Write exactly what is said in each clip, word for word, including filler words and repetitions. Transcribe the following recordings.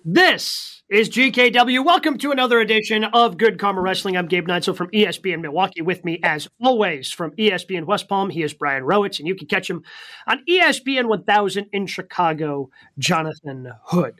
This is G K W. Welcome to another edition of Good Karma Wrestling. I'm Gabe Neitzel from E S P N Milwaukee. With me, as always, from E S P N West Palm, he is Brian Rowitz, and you can catch him on E S P N one thousand in Chicago, Jonathan Hood.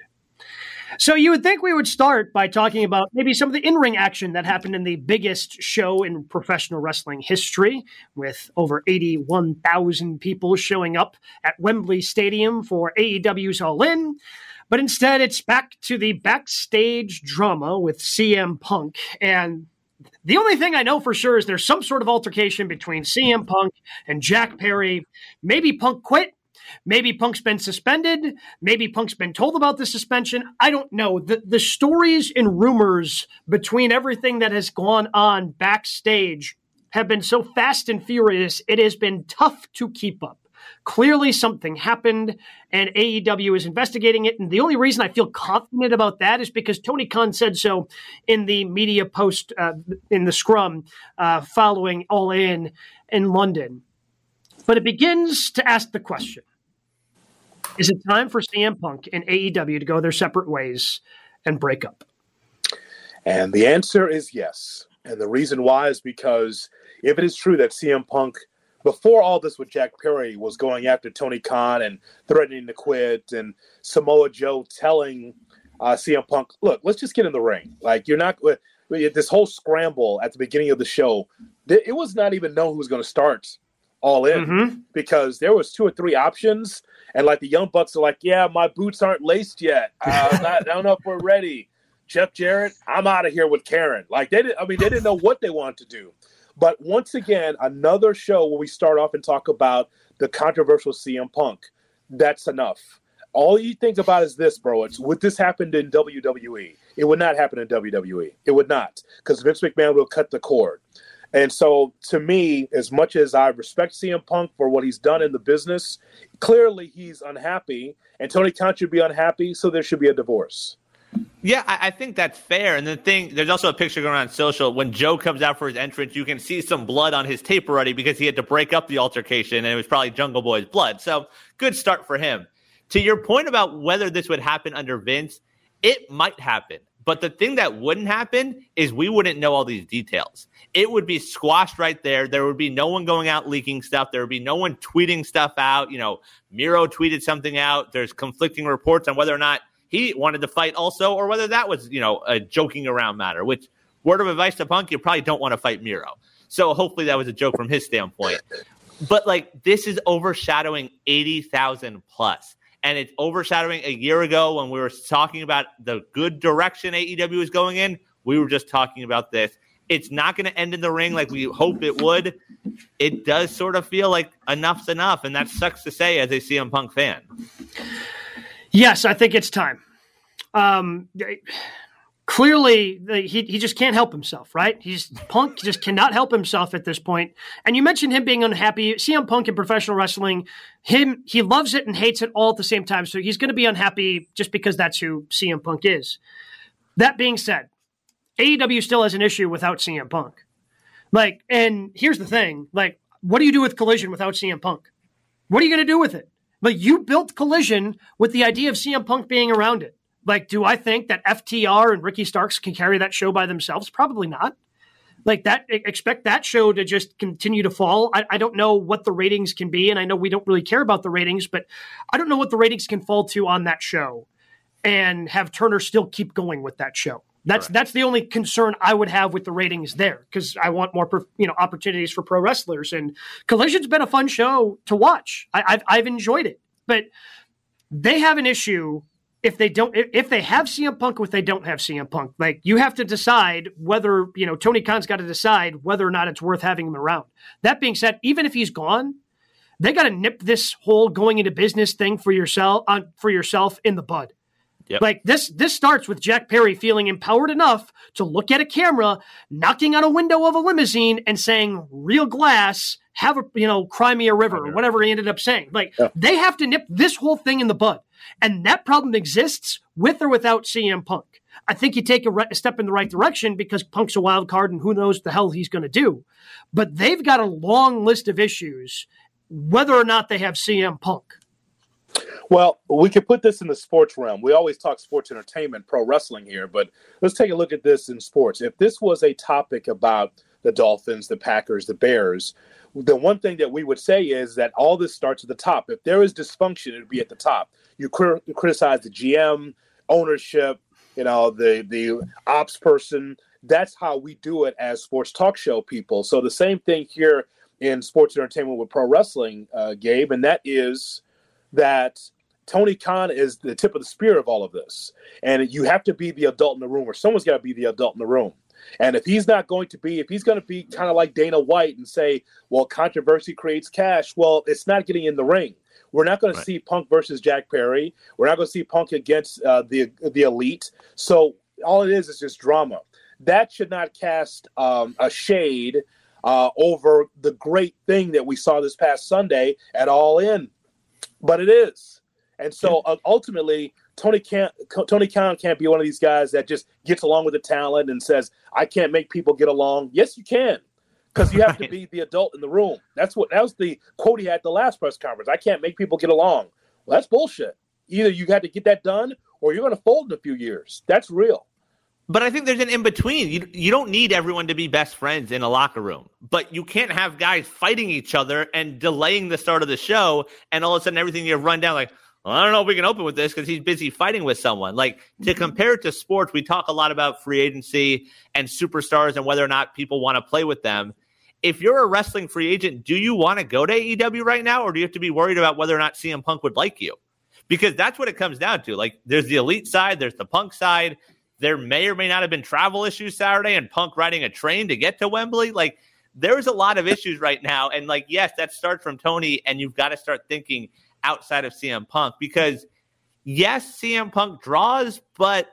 So you would think we would start by talking about maybe some of the in-ring action that happened in the biggest show in professional wrestling history, with over eighty-one thousand people showing up at Wembley Stadium for A E W's All In. But instead, it's back to the backstage drama with C M Punk. And the only thing I know for sure is there's some sort of altercation between C M Punk and Jack Perry. Maybe Punk quit. Maybe Punk's been suspended. Maybe Punk's been told about the suspension. I don't know. The, the stories and rumors between everything that has gone on backstage have been so fast and furious, it has been tough to keep up. Clearly something happened, and A E W is investigating it. And the only reason I feel confident about that is because Tony Khan said so in the media post, uh, in the scrum uh, following All In in London. But it begins to ask the question, is it time for C M Punk and A E W to go their separate ways and break up? And the answer is yes. And the reason why is because if it is true that C M Punk, before all this with Jack Perry, was going after Tony Khan and threatening to quit, and Samoa Joe telling uh, C M Punk, look, let's just get in the ring. Like, you're not – this whole scramble at the beginning of the show, it was not even known who was going to start All In, mm-hmm. because there was two or three options, and, like, the Young Bucks are like, yeah, my boots aren't laced yet. Uh, I'm not, I don't know if we're ready. Jeff Jarrett, I'm out of here with Karen. Like, they didn't – I mean, they didn't know what they wanted to do. But once again, another show where we start off and talk about the controversial C M Punk. That's enough. All you think about is this, bro. It's, would this happen in W W E? It would not happen in W W E. It would not, because Vince McMahon will cut the cord. And so, to me, as much as I respect C M Punk for what he's done in the business, clearly he's unhappy, and Tony Khan should be unhappy, so there should be a divorce. Yeah, I, I think that's fair. And the thing, there's also a picture going around social. When Joe comes out for his entrance, you can see some blood on his tape already because he had to break up the altercation, and it was probably Jungle Boy's blood. So good start for him. To your point about whether this would happen under Vince, it might happen. But the thing that wouldn't happen is we wouldn't know all these details. It would be squashed right there. There would be no one going out leaking stuff. There would be no one tweeting stuff out. You know, Miro tweeted something out. There's conflicting reports on whether or not he wanted to fight also, or whether that was, you know, a joking around matter, which, word of advice to Punk, you probably don't want to fight Miro. So hopefully that was a joke from his standpoint. But, like, this is overshadowing eighty thousand plus. And it's overshadowing a year ago when we were talking about the good direction A E W is going in. We were just talking about this. It's not going to end in the ring like we hope it would. It does sort of feel like enough's enough, and that sucks to say as a C M Punk fan. Yes, I think it's time. Um, clearly, the, he he just can't help himself, right? He's Punk just cannot help himself at this point. And you mentioned him being unhappy. C M Punk in professional wrestling, him he loves it and hates it all at the same time. So he's going to be unhappy just because that's who C M Punk is. That being said, A E W still has an issue without C M Punk. Like, and here's the thing: like, what do you do with Collision without C M Punk? What are you going to do with it? Like, you built Collision with the idea of C M Punk being around it. Like, do I think that F T R and Ricky Starks can carry that show by themselves? Probably not. Like, that, expect that show to just continue to fall. I, I don't know what the ratings can be, and I know we don't really care about the ratings, but I don't know what the ratings can fall to on that show and have Turner still keep going with that show. That's right. That's the only concern I would have with the ratings there, because I want more, you know, opportunities for pro wrestlers. And Collision's been a fun show to watch. I, I've I've enjoyed it, but they have an issue if they don't if, if they have C M Punk or if they don't have C M Punk. Like, you have to decide whether, you know, Tony Khan's got to decide whether or not it's worth having him around. That being said, even if he's gone, they got to nip this whole going into business thing for yourself on uh, for yourself in the bud. Yep. Like, this this starts with Jack Perry feeling empowered enough to look at a camera, knocking on a window of a limousine and saying, real glass, have a, you know, cry me a river, or whatever he ended up saying. Like, yeah. They have to nip this whole thing in the bud. And that problem exists with or without C M Punk. I think you take a, re- a step in the right direction because Punk's a wild card and who knows the hell he's going to do. But they've got a long list of issues, whether or not they have C M Punk. Well, we could put this in the sports realm. We always talk sports entertainment, pro wrestling here, but let's take a look at this in sports. If this was a topic about the Dolphins, the Packers, the Bears, the one thing that we would say is that all this starts at the top. If there is dysfunction, it would be at the top. You, cr- you criticize the G M, ownership, you know, the the ops person. That's how we do it as sports talk show people. So the same thing here in sports entertainment with pro wrestling, uh, Gabe, and that is that Tony Khan is the tip of the spear of all of this. And you have to be the adult in the room, or someone's got to be the adult in the room. And if he's not going to be, if he's going to be kind of like Dana White and say, well, controversy creates cash, well, it's not getting in the ring. We're not going right. to see Punk versus Jack Perry. We're not going to see Punk against uh, the the elite. So all it is is just drama. That should not cast um, a shade uh, over the great thing that we saw this past Sunday at All In. But it is. And so uh, ultimately, Tony can't, Tony Khan can't be one of these guys that just gets along with the talent and says, I can't make people get along. Yes, you can. Because you have right. to be the adult in the room. That's what that was the quote he had at the last press conference. I can't make people get along. Well, that's bullshit. Either you had to get that done or you're going to fold in a few years. That's real. But I think there's an in-between. You you don't need everyone to be best friends in a locker room. But you can't have guys fighting each other and delaying the start of the show, and all of a sudden everything you run down like, well, I don't know if we can open with this because he's busy fighting with someone. Like, to compare it to sports, we talk a lot about free agency and superstars and whether or not people want to play with them. If you're a wrestling free agent, do you want to go to A E W right now, or do you have to be worried about whether or not C M Punk would like you? Because that's what it comes down to. Like, there's the elite side, there's the Punk side. There may or may not have been travel issues Saturday and Punk riding a train to get to Wembley. Like, there's a lot of issues right now. And, like, yes, that starts from Tony, and you've got to start thinking outside of C M Punk because, yes, C M Punk draws, but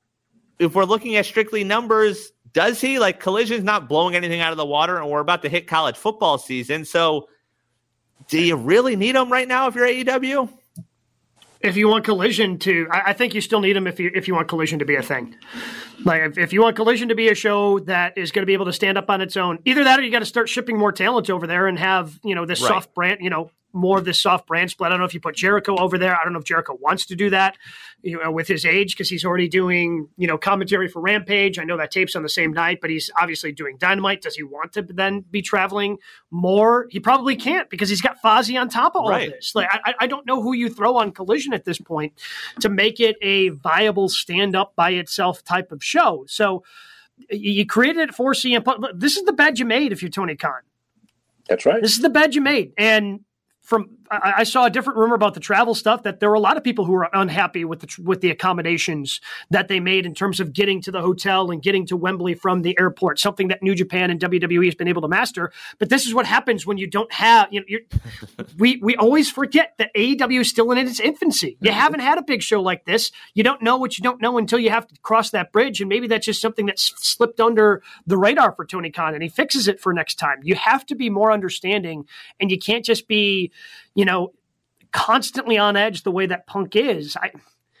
if we're looking at strictly numbers, does he? Like, Collision's not blowing anything out of the water, and we're about to hit college football season. So do you really need him right now if you're A E W? If you want Collision to, I, I think you still need him if you if you want Collision to be a thing. Like, if, if you want Collision to be a show that is going to be able to stand up on its own, either that or you got to start shipping more talent over there and have, you know, this right. soft brand, you know, more of this soft brand split. I don't know if you put Jericho over there. I don't know if Jericho wants to do that, you know, with his age, because he's already doing, you know, commentary for Rampage. I know that tape's on the same night, but he's obviously doing Dynamite. Does he want to then be traveling more? He probably can't because he's got Fozzy on top of all right. of this. Like, I, I don't know who you throw on Collision at this point to make it a viable stand-up by itself type of show. So you created it for C M Punk. This is the bed you made if you're Tony Khan. That's right. This is the bed you made. And From I, I saw a different rumor about the travel stuff that there were a lot of people who were unhappy with the with the accommodations that they made in terms of getting to the hotel and getting to Wembley from the airport, something that New Japan and W W E has been able to master. But this is what happens when you don't have, you know, you're, we we always forget that A E W is still in its infancy. You haven't had a big show like this. You don't know what you don't know until you have to cross that bridge. And maybe that's just something that's slipped under the radar for Tony Khan, and he fixes it for next time. You have to be more understanding, and you can't just be, you know, constantly on edge the way that Punk is. I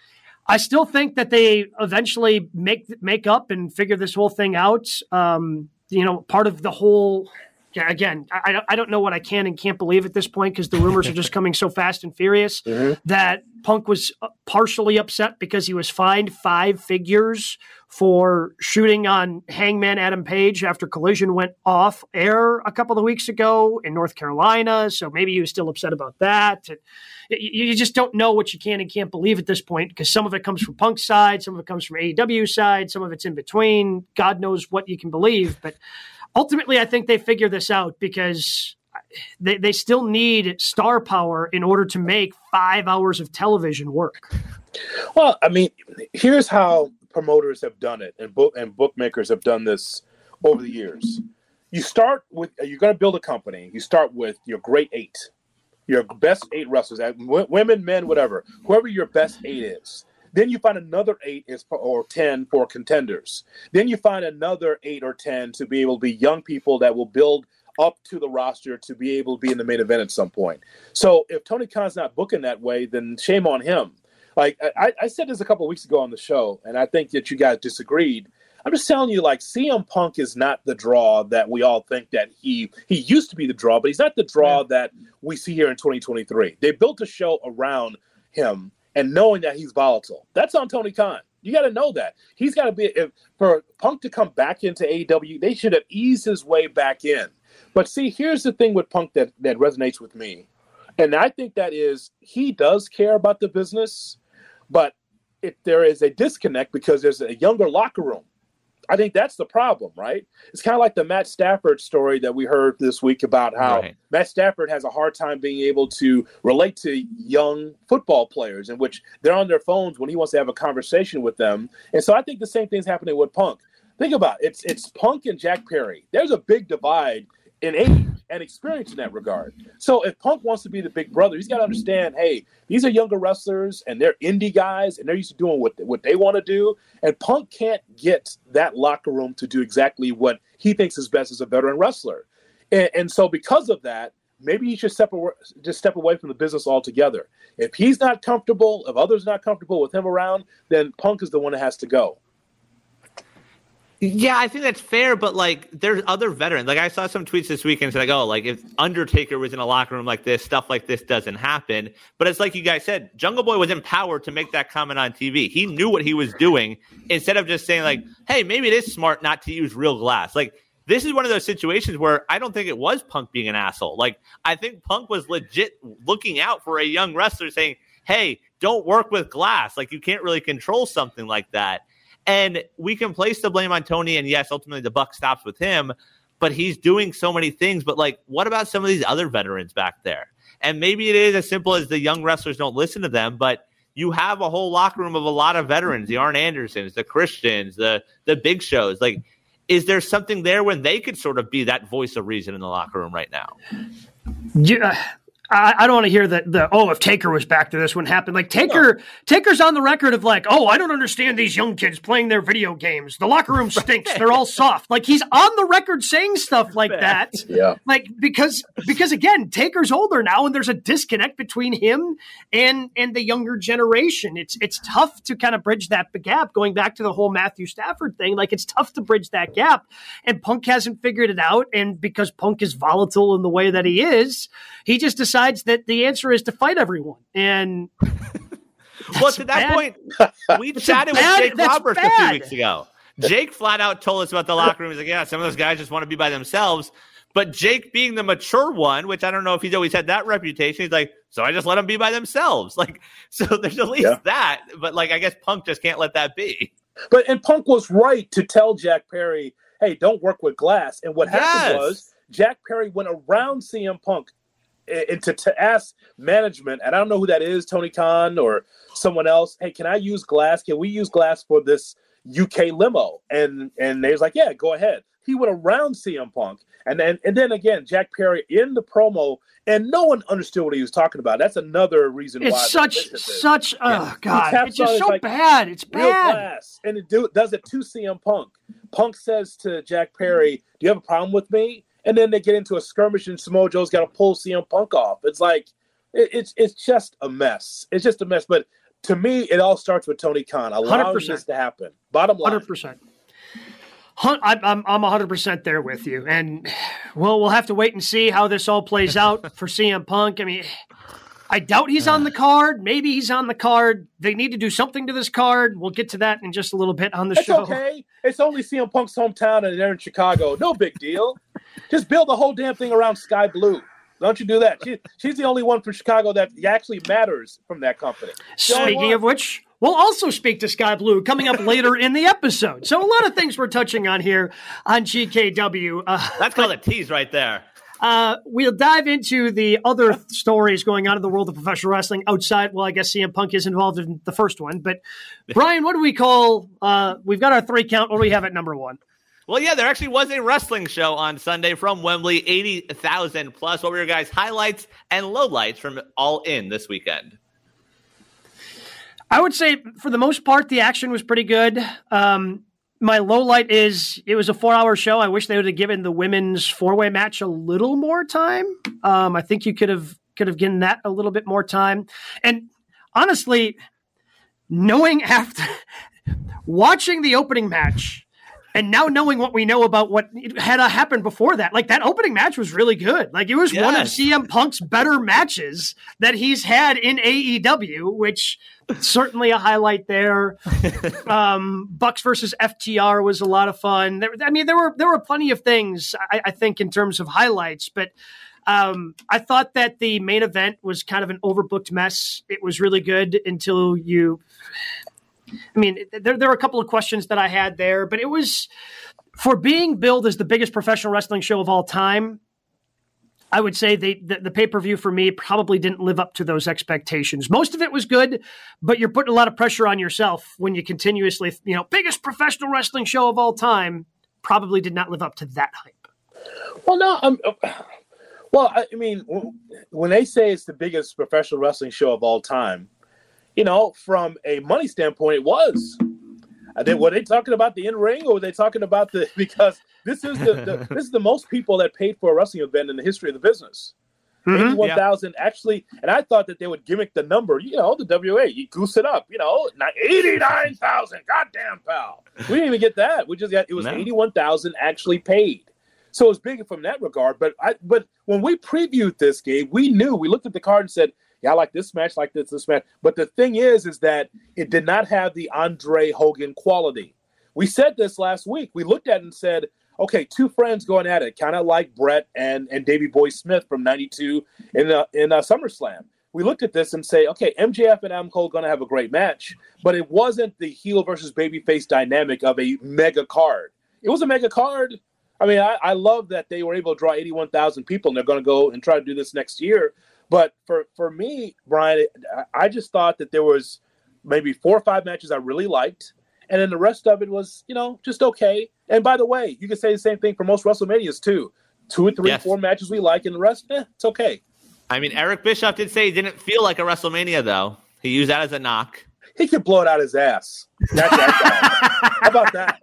I still think that they eventually make make up and figure this whole thing out. Um, you know, part of the whole, yeah, again, I, I don't know what I can and can't believe at this point because the rumors are just coming so fast and furious mm-hmm. that Punk was partially upset because he was fined five figures for shooting on Hangman Adam Page after Collision went off air a couple of weeks ago in North Carolina. So maybe he was still upset about that. You just don't know what you can and can't believe at this point because some of it comes from Punk's side, some of it comes from A E W side, some of it's in between. God knows what you can believe. But ultimately, I think they figure this out because they, they still need star power in order to make five hours of television work. Well, I mean, here's how promoters have done it and book and bookmakers have done this over the years. You start with, you're going to build a company. You start with your great eight, your best eight wrestlers, women, men, whatever, whoever your best eight is. Then you find another eight is for, or ten for contenders. Then you find another eight or ten to be able to be young people that will build up to the roster to be able to be in the main event at some point. So if Tony Khan's not booking that way, then shame on him. Like I, I said this a couple of weeks ago on the show, and I think that you guys disagreed. I'm just telling you, like, C M Punk is not the draw that we all think that he he used to be the draw, but he's not the draw yeah. that we see here in twenty twenty-three. They built a show around him and knowing that he's volatile. That's on Tony Khan. You got to know that. He's got to be, if, for Punk to come back into A E W, they should have eased his way back in. But see, here's the thing with Punk that, that resonates with me. And I think that is, he does care about the business, but if there is a disconnect because there's a younger locker room. I think that's the problem, right? It's kind of like the Matt Stafford story that we heard this week about how right. Matt Stafford has a hard time being able to relate to young football players, in which they're on their phones when he wants to have a conversation with them. And so I think the same thing's happening with Punk. Think about it. It's, it's Punk and Jack Perry. There's a big divide in age and experience in that regard. So if Punk wants to be the big brother, he's got to understand, hey, these are younger wrestlers and they're indie guys and they're used to doing what, what they want to do. And Punk can't get that locker room to do exactly what he thinks is best as a veteran wrestler. And, and so because of that, maybe he should step away, just step away from the business altogether. If he's not comfortable, if others are not comfortable with him around, then Punk is the one that has to go. Yeah, I think that's fair, but like there's other veterans. Like I saw some tweets this weekend saying, like, oh, like if Undertaker was in a locker room like this, stuff like this doesn't happen. But it's like you guys said, Jungle Boy was empowered to make that comment on T V. He knew what he was doing instead of just saying like, hey, maybe it is smart not to use real glass. Like this is one of those situations where I don't think it was Punk being an asshole. Like I think Punk was legit looking out for a young wrestler saying, hey, don't work with glass. Like you can't really control something like that. And we can place the blame on Tony, and yes, ultimately the buck stops with him, but he's doing so many things. But like, what about some of these other veterans back there? And maybe it is as simple as the young wrestlers don't listen to them, but you have a whole locker room of a lot of veterans, the Arn Andersons, the Christians, the the Big Shows. Like, is there something there when they could sort of be that voice of reason in the locker room right now? Yeah. I, I don't want to hear that the oh, if Taker was back there, this wouldn't happen. Like Taker, no. Taker's on the record of like, oh, I don't understand these young kids playing their video games. The locker room stinks. They're all soft. Like he's on the record saying stuff like that. Yeah. Like because because again, Taker's older now, and there's a disconnect between him and and the younger generation. It's it's tough to kind of bridge that gap. Going back to the whole Matthew Stafford thing, like it's tough to bridge that gap. And Punk hasn't figured it out. And because Punk is volatile in the way that he is, he just decides that the answer is to fight everyone. And well, to that bad. point, we chatted with Jake Roberts bad. a few weeks ago. Jake flat out told us about the locker room. He's like, yeah, some of those guys just want to be by themselves. But Jake being the mature one, which I don't know if he's always had that reputation, he's like, so I just let them be by themselves. Like, so there's at least yeah. that. But like, I guess Punk just can't let that be. But and Punk was right to tell Jack Perry, hey, don't work with glass. And what yes. happened was Jack Perry went around C M Punk and to, to ask management, and I don't know who that is, Tony Khan or someone else, hey, can I use glass? Can we use glass for this U K limo? And and they was like, yeah, go ahead. He went around C M Punk. And then, and then again, Jack Perry in the promo, and no one understood what he was talking about. That's another reason it's why. It's such, such, oh, yeah. God, it's just so like, bad. It's bad. Glass. And it do, does it to C M Punk. Punk says to Jack Perry, do you have a problem with me? And then they get into a skirmish, and Samoa Joe's got to pull C M Punk off. It's like, it, it's it's just a mess. It's just a mess. But to me, it all starts with Tony Khan allowing one hundred percent this to happen. Bottom line. one hundred percent. I'm I'm I'm one hundred percent there with you. And, well, we'll have to wait and see how this all plays out for C M Punk. I mean, I doubt he's on the card. Maybe he's on the card. They need to do something to this card. We'll get to that in just a little bit on the it's show. It's okay. It's only C M Punk's hometown, and they're in Chicago. No big deal. Just build the whole damn thing around Sky Blue. Don't you do that. She, she's the only one from Chicago that actually matters from that company. Speaking of which, we'll also speak to Sky Blue coming up later in the episode. So a lot of things we're touching on here on G K W. Uh, That's called a tease right there. Uh, we'll dive into the other stories going on in the world of professional wrestling outside. Well, I guess C M Punk is involved in the first one. But, Brian, what do we call uh, – we've got our three count. What do we have at number one? Well, yeah, there actually was a wrestling show on Sunday from Wembley, eighty thousand plus. What were your guys' highlights and lowlights from All In this weekend? I would say, for the most part, the action was pretty good. Um My low light is it was a four-hour show. I wish they would have given the women's four-way match a little more time. Um, I think you could have could have given that a little bit more time. And honestly, knowing after watching the opening match And now knowing what we know about what had happened before that, like that opening match was really good. Like it was yes. one of C M Punk's better matches that he's had in A E W, which certainly a highlight there. um, Bucks versus F T R was a lot of fun. There, I mean, there were there were plenty of things I, I think in terms of highlights, but um, I thought that the main event was kind of an overbooked mess. It was really good until you. I mean, there, there were a couple of questions that I had there, but it was for being billed as the biggest professional wrestling show of all time. I would say they, the, the pay-per-view for me probably didn't live up to those expectations. Most of it was good, but you're putting a lot of pressure on yourself when you continuously, you know, biggest professional wrestling show of all time probably did not live up to that hype. Well, no, um, well, I mean, when they say it's the biggest professional wrestling show of all time, you know, from a money standpoint, it was. I think, were they talking about the in-ring, or were they talking about the – because this is the, the this is the most people that paid for a wrestling event in the history of the business. Mm-hmm. eighty-one thousand yeah. actually – and I thought that they would gimmick the number. You know, the W A, you goose it up. You know, eighty-nine thousand. Goddamn, pal. We didn't even get that. We just got – it was no. eighty-one thousand actually paid. So it was big from that regard. But I but when we previewed this game, we knew – we looked at the card and said – yeah, I like this match, like this, this match. But the thing is, is that it did not have the Andre Hogan quality. We said this last week. We looked at it and said, okay, two friends going at it, kind of like Brett and, and Davey Boy Smith from ninety-two in uh, in uh, SummerSlam. We looked at this and say, okay, M J F and Adam Cole going to have a great match, but it wasn't the heel versus babyface dynamic of a mega card. It was a mega card. I mean, I, I love that they were able to draw eighty-one thousand people, and they're going to go and try to do this next year. But for, for me, Brian, I just thought that there was maybe four or five matches I really liked. And then the rest of it was, you know, just okay. And by the way, you can say the same thing for most WrestleManias too. Two or three, yes. four matches we like, and the rest, eh, it's okay. I mean, Eric Bischoff did say he didn't feel like a WrestleMania, though. He used that as a knock. He could blow it out his ass. That's that How about that?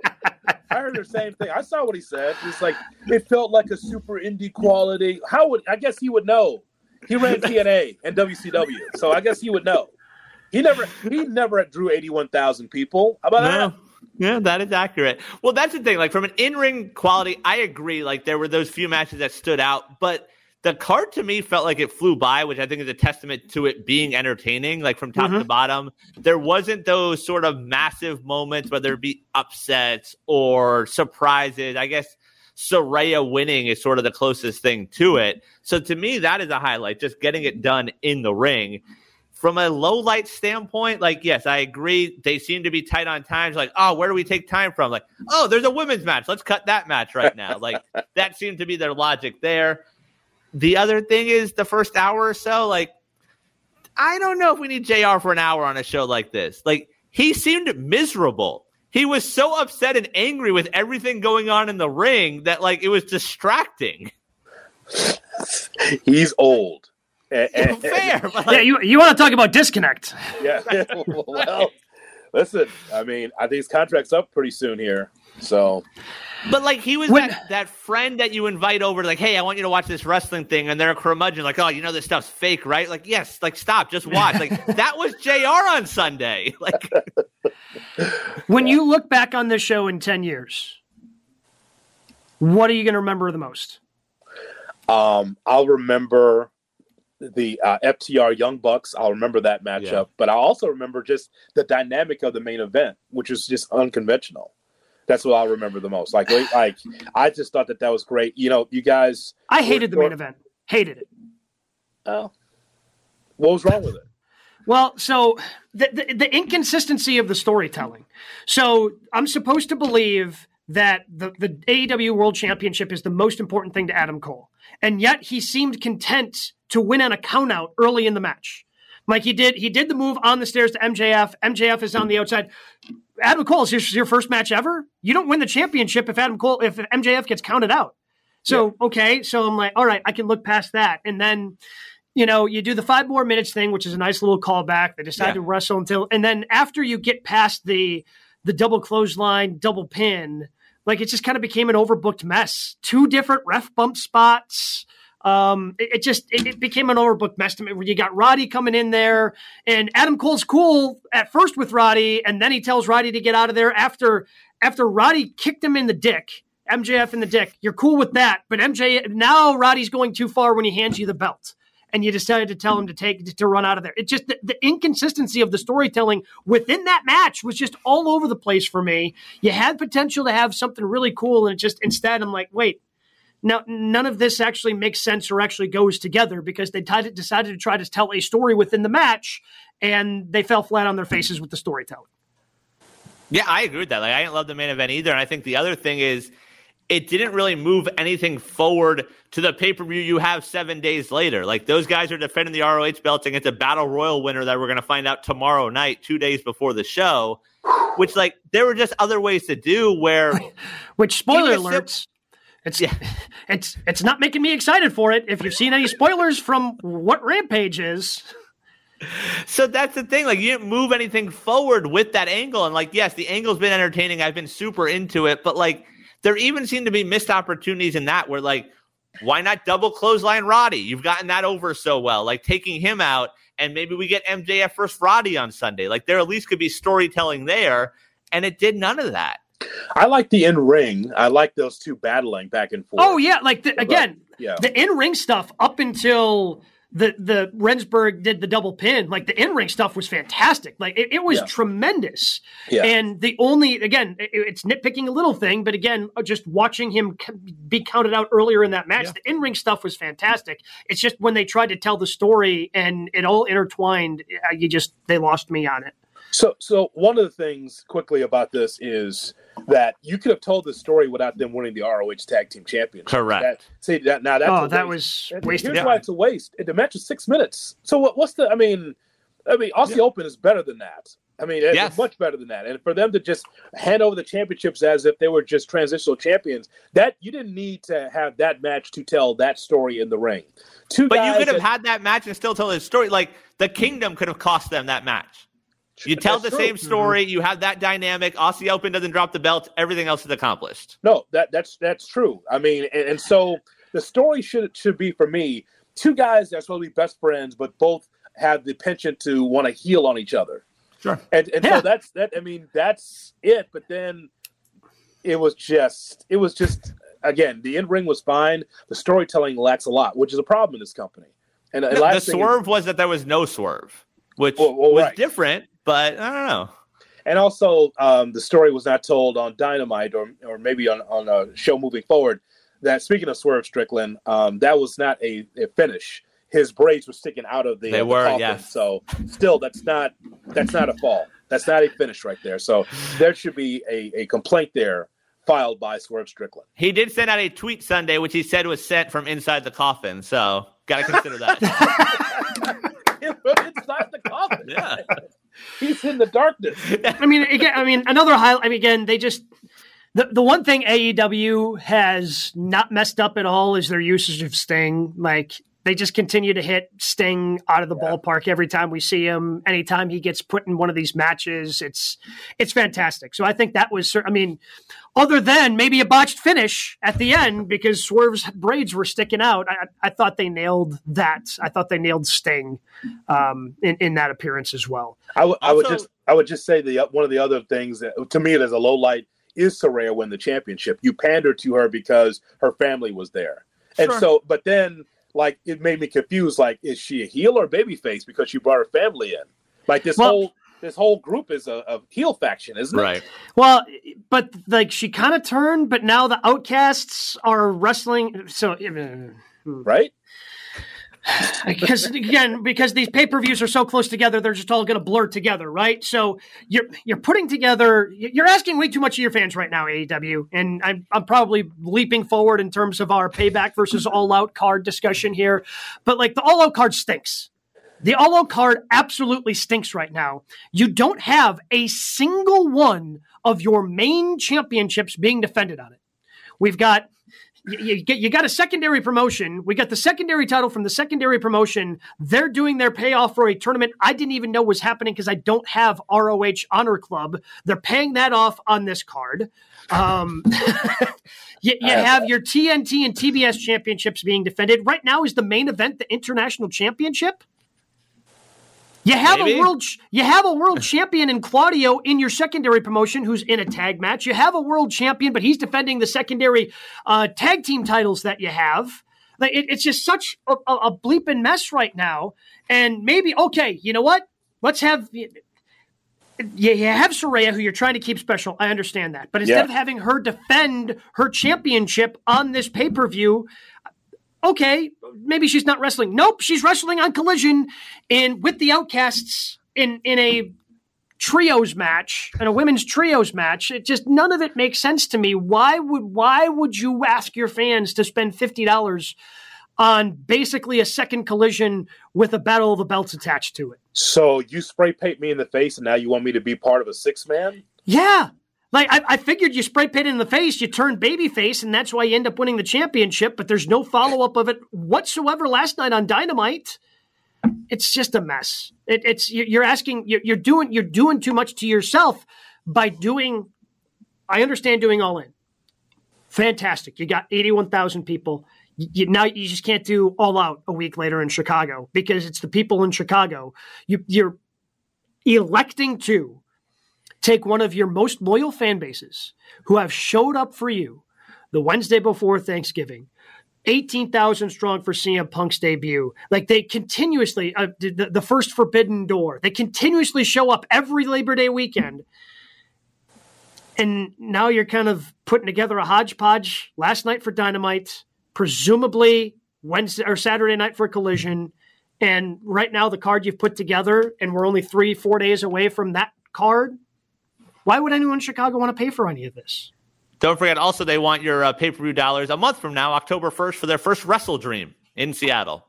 I heard the same thing. I saw what he said. It's like, it felt like a super indie quality. How would, I guess he would know. He ran T N A and W C W, so I guess he would know. He never he never drew eighty-one thousand people. How about no. that? Yeah, that is accurate. Well, that's the thing. Like, from an in-ring quality, I agree. Like, there were those few matches that stood out, but the card to me felt like it flew by, which I think is a testament to it being entertaining, like from top mm-hmm. to bottom. There wasn't those sort of massive moments, whether it be upsets or surprises. I guess Saraya winning is sort of the closest thing to it. So to me, that is a highlight, just getting it done in the ring. From a low light standpoint, like, yes, I agree. They seem to be tight on times. Like, oh, where do we take time from? Like, oh, there's a women's match. Let's cut that match right now. Like, that seemed to be their logic there. The other thing is the first hour or so, like, I don't know if we need J R for an hour on a show like this. Like, he seemed miserable. He was so upset and angry with everything going on in the ring that, like, it was distracting. He's old. And, and, Fair. But like, yeah, you you want to talk about disconnect. Yeah. Well, listen, I mean, I think his contract's up pretty soon here. So. But, like, he was when, that, that friend that you invite over, like, hey, I want you to watch this wrestling thing, and they're a curmudgeon, like, oh, you know this stuff's fake, right? Like, yes, like, stop, just watch. Like, that was J R on Sunday. Like, when you look back on this show in ten years, what are you going to remember the most? Um, I'll remember the uh, F T R Young Bucks. I'll remember that matchup, yeah. But I'll also remember just the dynamic of the main event, which was just unconventional. That's what I'll remember the most. Like, like I just thought that that was great. You know, you guys. I hated the main event. Hated it. Oh, what was wrong with it? Well, so the, the the inconsistency of the storytelling. So I'm supposed to believe that the the A E W World Championship is the most important thing to Adam Cole, and yet he seemed content to win on a countout early in the match. Like he did, he did the move on the stairs to M J F. M J F is on the outside. Adam Cole, is this your first match ever? You don't win the championship if Adam Cole, if M J F gets counted out. So, yeah. Okay. So I'm like, all right, I can look past that. And then, you know, you do the five more minutes thing, which is a nice little callback. They decide yeah. to wrestle until, and then after you get past the, the double clothesline, double pin, like it just kind of became an overbooked mess. Two different ref bump spots. Um, it, it just it, it became an overbooked mess to me where you got Roddy coming in there, and Adam Cole's cool at first with Roddy, and then he tells Roddy to get out of there after after Roddy kicked him in the dick, M J F in the dick, you're cool with that. But M J, now Roddy's going too far when he hands you the belt. And you decided to tell him to take to run out of there. It just the, the inconsistency of the storytelling within that match was just all over the place for me. You had potential to have something really cool, and it just instead I'm like, wait, now none of this actually makes sense or actually goes together because they t- decided to try to tell a story within the match, and they fell flat on their faces with the storytelling. Yeah, I agree with that. Like I didn't love the main event either, and I think the other thing is, it didn't really move anything forward to the pay-per-view you have seven days later. Like, those guys are defending the R O H belts against a Battle Royal winner that we're going to find out tomorrow night, two days before the show, which, like, there were just other ways to do where... which, spoiler alerts, it's, yeah. it's, it's not making me excited for it. If you've seen any spoilers from what Rampage is... So that's the thing. Like, you didn't move anything forward with that angle. And, like, yes, the angle's been entertaining. I've been super into it. But, like... there even seem to be missed opportunities in that where, like, why not double clothesline Roddy? You've gotten that over so well. Like, taking him out, and maybe we get M J F versus Roddy on Sunday. Like, there at least could be storytelling there, and it did none of that. I like the in-ring. I like those two battling back and forth. Oh, yeah. Like, the, again, but, yeah. the in-ring stuff up until... The the Rensburg did the double pin. Like, the in-ring stuff was fantastic. Like, it, it was yeah. tremendous. Yeah. And the only, again, it, it's nitpicking a little thing, but again, just watching him be counted out earlier in that match, yeah. the in-ring stuff was fantastic. It's just when they tried to tell the story and it all intertwined, you just, they lost me on it. So, so one of the things quickly about this is that you could have told the story without them winning the R O H Tag Team Championship. Correct. That, see that now that's oh, a that waste. was wasted. Here's why it's a waste. The match is six minutes. So what, what's the? I mean, I mean, Aussie yeah. Open is better than that. I mean, it's yes. much better than that. And for them to just hand over the championships as if they were just transitional champions, that you didn't need to have that match to tell that story in the ring. Two, but guys you could have that, had that match and still tell the story. Like, the Kingdom could have cost them that match. You tell the true. same story. Mm-hmm. You have that dynamic. Aussie Open doesn't drop the belt. Everything else is accomplished. No, that that's that's true. I mean, and, and so the story should should be for me two guys that are supposed to be best friends, but both have the penchant to want to heal on each other. Sure. And and yeah. so that's that. I mean, that's it. But then it was just it was just again the in ring was fine. The storytelling lacks a lot, which is a problem in this company. And no, the swerve is, was that there was no swerve, which well, well, was right. different. But I don't know. And also, um, the story was not told on Dynamite or or maybe on, on a show moving forward. That speaking of Swerve Strickland, um, that was not a, a finish. His braids were sticking out of the, they uh, the were, coffin. Yes. So still, that's not that's not a fall. That's not a finish right there. So there should be a, a complaint there filed by Swerve Strickland. He did send out a tweet Sunday, which he said was sent from inside the coffin. So got to consider that. Inside the coffin. Yeah. He's in the darkness. I mean, again, I mean, another highlight. I mean, again, they just the the one thing A E W has not messed up at all is their usage of Sting. Like, they just continue to hit Sting out of the yeah. ballpark every time we see him. Anytime he gets put in one of these matches, it's it's fantastic. So I think that was, I mean, other than maybe a botched finish at the end because Swerve's braids were sticking out, I, I thought they nailed that. I thought they nailed Sting um, in, in that appearance as well. I, w- also, I would just I would just say the one of the other things that to me there's a low light is Saraya win the championship. You pandered to her because her family was there, and sure. so but then like it made me confused. Like, is she a heel or babyface because she brought her family in? Like this well, whole. This whole group is a, a heel faction, isn't it? Right. Well, but like she kind of turned, but now the Outcasts are wrestling. So, right? Because again, because these pay-per-views are so close together, they're just all going to blur together, right? So you're you're putting together. You're asking way too much of your fans right now, A E W, and I'm I'm probably leaping forward in terms of our Payback versus All Out card discussion here, but like the All Out card stinks. The All Out card absolutely stinks right now. You don't have a single one of your main championships being defended on it. We've got you, you, you got a secondary promotion. We got the secondary title from the secondary promotion. They're doing their payoff for a tournament I didn't even know was happening because I don't have R O H Honor Club. They're paying that off on this card. Um, you, you have your T N T and T B S championships being defended. Right now is the main event the International Championship. You have Maybe. a world, you have a world champion in Claudio in your secondary promotion, who's in a tag match. You have a world champion, but he's defending the secondary uh, tag team titles that you have. Like it, it's just such a, a bleeping mess right now. And maybe okay, you know what? Let's have you, you have Saraya, who you're trying to keep special. I understand that, but instead Yeah. of having her defend her championship on this pay per view. Okay, maybe she's not wrestling. Nope, she's wrestling on Collision and with the Outcasts in, in a trios match, in a women's trios match. It just none of it makes sense to me. Why would why would you ask your fans to spend fifty dollars on basically a second Collision with a Battle of the Belts attached to it? So you spray paint me in the face, and now you want me to be part of a six man? Yeah. Like, I, I figured you spray paint in the face, you turn babyface, and that's why you end up winning the championship, but there's no follow-up of it whatsoever last night on Dynamite. It's just a mess. It, it's You're asking, you're, you're doing you're doing too much to yourself by doing, I understand doing All In. Fantastic. You got eighty-one thousand people. You, now you just can't do All Out a week later in Chicago because it's the people in Chicago. You, you're electing to take one of your most loyal fan bases who have showed up for you the Wednesday before Thanksgiving, eighteen thousand strong for C M Punk's debut. Like they continuously, uh, the, the first Forbidden Door, they continuously show up every Labor Day weekend. And now you're kind of putting together a hodgepodge last night for Dynamite, presumably Wednesday or Saturday night for Collision. And right now the card you've put together, and we're only three, four days away from that card. Why would anyone in Chicago want to pay for any of this? Don't forget, also, they want your uh, pay-per-view dollars a month from now, October first, for their first Wrestle Dream in Seattle.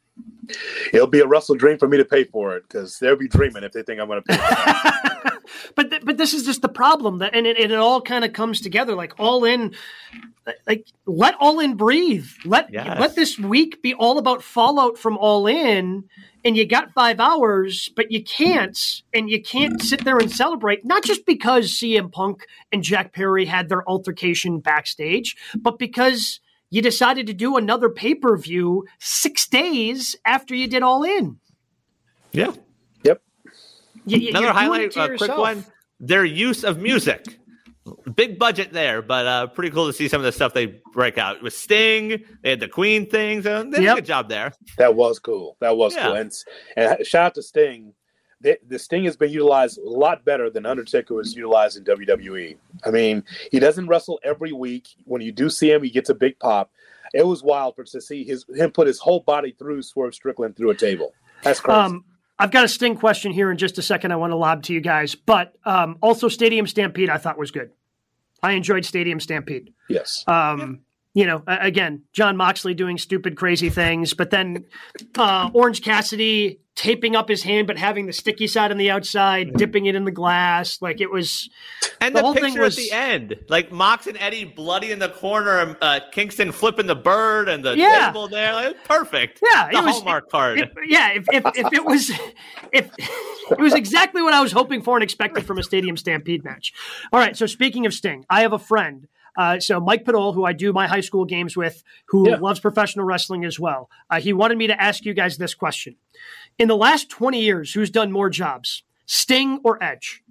It'll be a Wrestle Dream for me to pay for it, because they'll be dreaming if they think I'm going to pay for it. but th- but this is just the problem, that, and it, it all kind of comes together. Like All In, like let All In breathe. Let Yes. let this week be all about fallout from All In. And you got five hours, but you can't, and you can't sit there and celebrate, not just because C M Punk and Jack Perry had their altercation backstage, but because you decided to do another pay-per-view six days after you did All In. Yeah. Yep. You, you, Another you're doing highlight, it to a quick yourself. one, their use of music. Big budget there, but uh, pretty cool to see some of the stuff they break out. With Sting, they had the Queen things. Uh, they did Yep. a good job there. That was cool. That was Yeah. cool. And, and shout out to Sting. The, the Sting has been utilized a lot better than Undertaker was utilized in W W E. I mean, he doesn't wrestle every week. When you do see him, he gets a big pop. It was wild for to see his him put his whole body through Swerve Strickland through a table. That's crazy. Um, I've got a Sting question here in just a second I want to lob to you guys, but um, also Stadium Stampede I thought was good. I enjoyed Stadium Stampede. yes. Um, you know, a- again, John Moxley doing stupid, crazy things, but then uh, Orange Cassidy taping up his hand but having the sticky side on the outside, dipping it in the glass. Like it was... And The the, whole thing picture was- at the end, like Mox and Eddie bloody in the corner, and uh, Kingston flipping the bird and the Yeah. table there. Like, perfect. Yeah, the it was- Hallmark card. If, yeah, if, if if it was if it was exactly what I was hoping for and expected from a Stadium Stampede match. All right, so speaking of Sting, I have a friend, uh, so Mike Padol, who I do my high school games with, who Yeah. loves professional wrestling as well. Uh, he wanted me to ask you guys this question: in the last twenty years, who's done more jobs, Sting or Edge?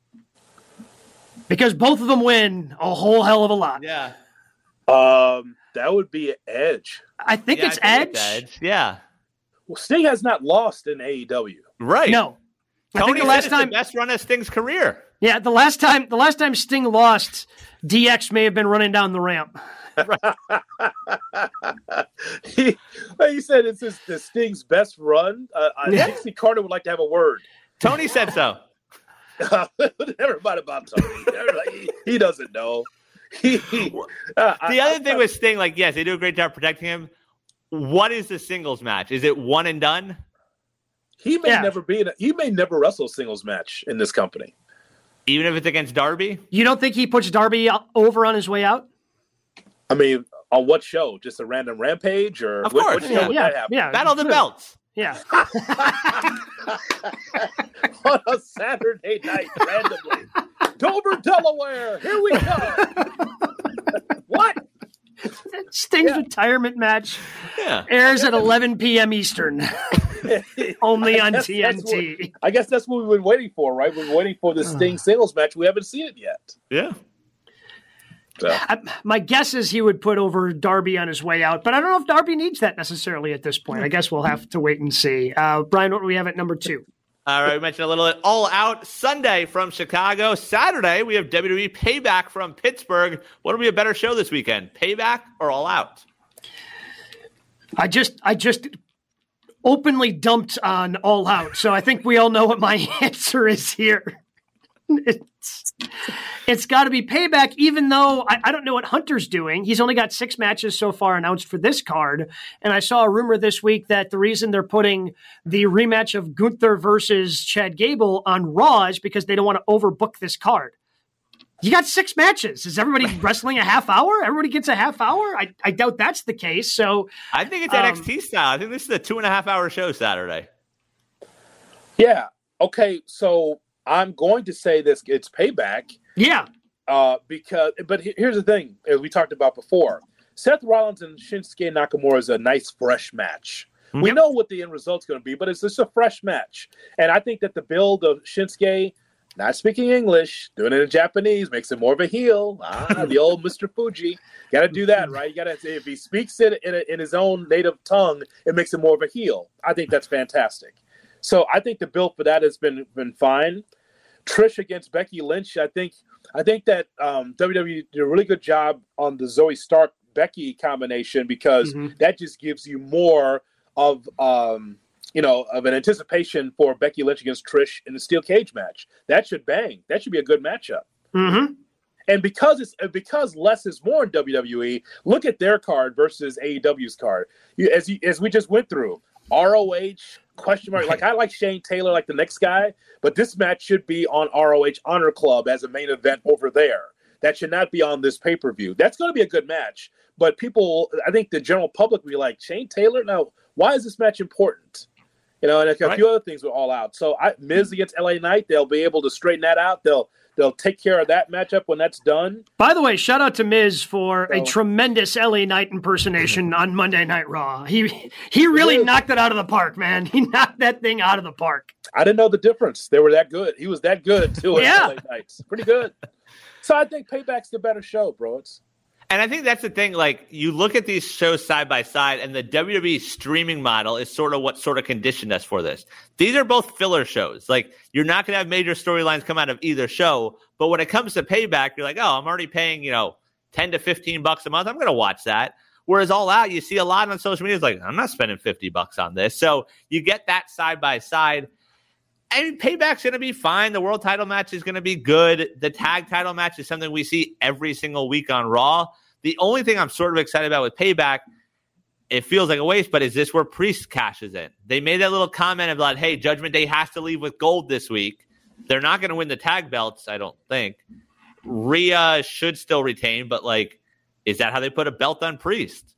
Because both of them win a whole hell of a lot. yeah. Um, that would be Edge. I think Yeah, it's I Edge. think Edge. Yeah. Well, Sting has not lost in A E W. Right. No. I Tony think the last said it's time the best run of Sting's career. Yeah, the last time the last time Sting lost, D X may have been running down the ramp. he, like you said, it's his, the Sting's best run. Uh, I Yeah. Dixie Carter would like to have a word. Tony said so. Never mind about Tony. Like, he, he doesn't know. He, he, uh, The I- other I- thing with Sting, like, yes, they do a great job protecting him. What is the singles match? Is it one and done? he may Yeah. never be. In a, he may never wrestle a singles match in this company. Even if it's against Darby? You don't think he puts Darby out- over on his way out? I mean, on what show? Just a random Rampage, or Of what, course. what show Yeah, would yeah, that happen? yeah. Battle of the Sure. Belts. Yeah. On a Saturday night, randomly, Dover, Delaware. Here we go. What? Sting's Yeah. retirement match Yeah. airs at eleven p.m. Eastern. Only on guess T N that's T. what- I guess that's what we've been waiting for, right? We've been waiting for the Sting singles match. We haven't seen it yet. Yeah. So. I, my guess is he would put over Darby on his way out, but I don't know if Darby needs that necessarily at this point. I guess we'll have to wait and see. Uh, Brian, what do we have at number two? All right, we mentioned a little bit All Out Sunday from Chicago. Saturday, we have W W E Payback from Pittsburgh. What will be a better show this weekend, Payback or All Out? I just, I just openly dumped on All Out, so I think we all know what my answer is here. It's, it's got to be Payback, even though I, I don't know what Hunter's doing. He's only got six matches so far announced for this card. And I saw a rumor this week that the reason they're putting the rematch of Gunther versus Chad Gable on Raw is because they don't want to overbook this card. You got six matches. Is everybody wrestling a half hour? Everybody gets a half hour? I, I doubt that's the case. So I think it's um, N X T style. I think this is a two and a half hour show Saturday. Yeah. Okay. So I'm going to say this. It's Payback. Yeah. Uh, because, but here's the thing, as we talked about before, Seth Rollins and Shinsuke Nakamura is a nice, fresh match. Mm-hmm. We know what the end result's going to be, but it's just a fresh match. And I think that the build of Shinsuke not speaking English, doing it in Japanese makes him more of a heel. Ah, the old Mister Fuji. Got to do that, right? You got to. If he speaks it in, in his own native tongue, it makes him more of a heel. I think that's fantastic. So I think the build for that has been been fine. Trish against Becky Lynch. I think I think that um, W W E did a really good job on the Zoe Stark Becky combination because mm-hmm. that just gives you more of um, you know of an anticipation for Becky Lynch against Trish in the steel cage match. That should bang. That should be a good matchup. Mm-hmm. And because it's because less is more in W W E, look at their card versus A E W's card. You, as you, as we just went through, R O H question mark. Like I like Shane Taylor, like the next guy, but this match should be on R O H Honor Club as a main event over there. That should not be on this pay per view. That's going to be a good match, but people, I think the general public will be like Shane Taylor. Now, why is this match important? You know, and a, a right. few other things were all out. So I, Miz against L A Knight, they'll be able to straighten that out. They'll They'll take care of that matchup when that's done. By the way, shout out to Miz for so, a tremendous L A Knight impersonation on Monday Night Raw. He he really is. knocked it out of the park, man. He knocked that thing out of the park. I didn't know the difference. They were that good. He was that good, too, yeah. L A Knights. Pretty good. So I think Payback's the better show, bro. It's And I think that's the thing. Like, you look at these shows side by side, and the W W E streaming model is sort of what sort of conditioned us for this. These are both filler shows. Like, you're not going to have major storylines come out of either show. But when it comes to Payback, you're like, oh, I'm already paying, you know, ten to fifteen bucks a month. I'm going to watch that. Whereas All Out, you see a lot on social media. It's like, I'm not spending fifty bucks on this. So you get that side by side. I mean, Payback's going to be fine. The world title match is going to be good. The tag title match is something we see every single week on Raw. The only thing I'm sort of excited about with Payback, it feels like a waste, but is this where Priest cashes in? They made that little comment about, hey, Judgment Day has to leave with gold this week. They're not going to win the tag belts, I don't think. Rhea should still retain, but, like, is that how they put a belt on Priest?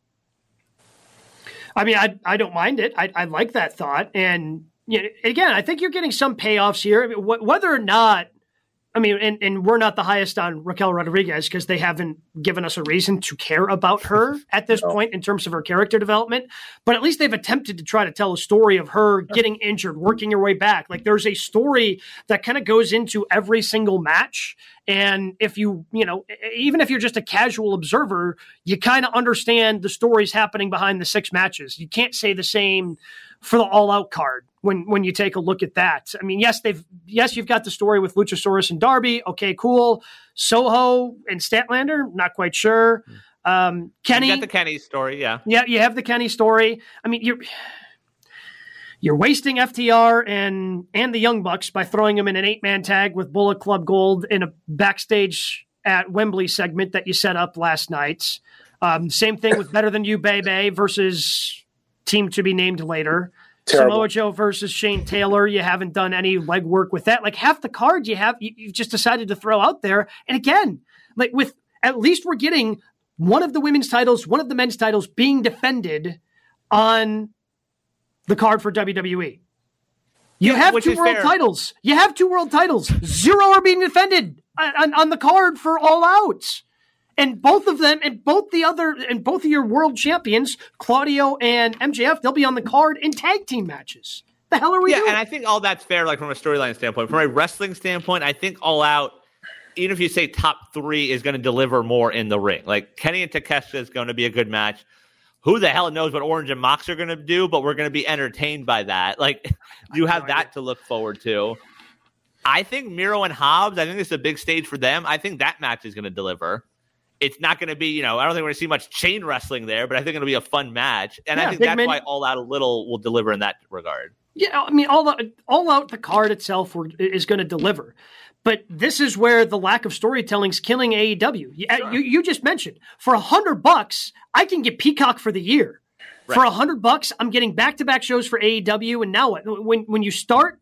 I mean, I I don't mind it. I, I like that thought. And, you know, again, I think you're getting some payoffs here. I mean, wh- whether or not, I mean, and, and we're not the highest on Raquel Rodriguez because they haven't given us a reason to care about her at this no. point in terms of her character development. But at least they've attempted to try to tell a story of her getting injured, working her way back. Like there's a story that kind of goes into every single match. And if you, you know, even if you're just a casual observer, you kind of understand the stories happening behind the six matches. You can't say the same for the All Out card when when you take a look at that. I mean, yes, they've yes, you've got the story with Luchasaurus and Darby. Okay, cool. Soho and Statlander, not quite sure. Um, Kenny, you got the Kenny story, yeah, yeah, you have the Kenny story. I mean, you're you're wasting F T R and and the Young Bucks by throwing them in an eight man tag with Bullet Club Gold in a backstage at Wembley segment that you set up last night. Um, same thing with Better Than You, Baby versus team to be named later. Terrible. Samoa Joe versus Shane Taylor. You haven't done any legwork with that. Like half the cards you have, you, you've just decided to throw out there. And again, like with at least we're getting one of the women's titles, one of the men's titles being defended on the card for W W E. You yeah, have two world fair. titles. You have two world titles. Zero are being defended on, on the card for All Out. and both of them, and both the other, and both of your world champions, Claudio and M J F, they'll be on the card in tag team matches. The hell are we yeah, doing? And I think all that's fair, like from a storyline standpoint. From a wrestling standpoint, I think All Out, even if you say top three, is going to deliver more in the ring. Like Kenny and Takeshita is going to be a good match. Who the hell knows what Orange and Mox are going to do, but we're going to be entertained by that. Like you have no that idea. to look forward to. I think Miro and Hobbs, I think this is a big stage for them. I think that match is going to deliver. It's not going to be, you know, I don't think we're going to see much chain wrestling there, but I think it'll be a fun match. And yeah, I think that's man. why All Out a little will deliver in that regard. Yeah, I mean, all out, all out the card itself is going to deliver. But this is where the lack of storytelling is killing A E W. Sure. You, you just mentioned, for a hundred bucks, I can get Peacock for the year. Right. For a hundred bucks, I'm getting back-to-back shows for A E W. And now what? When when you start,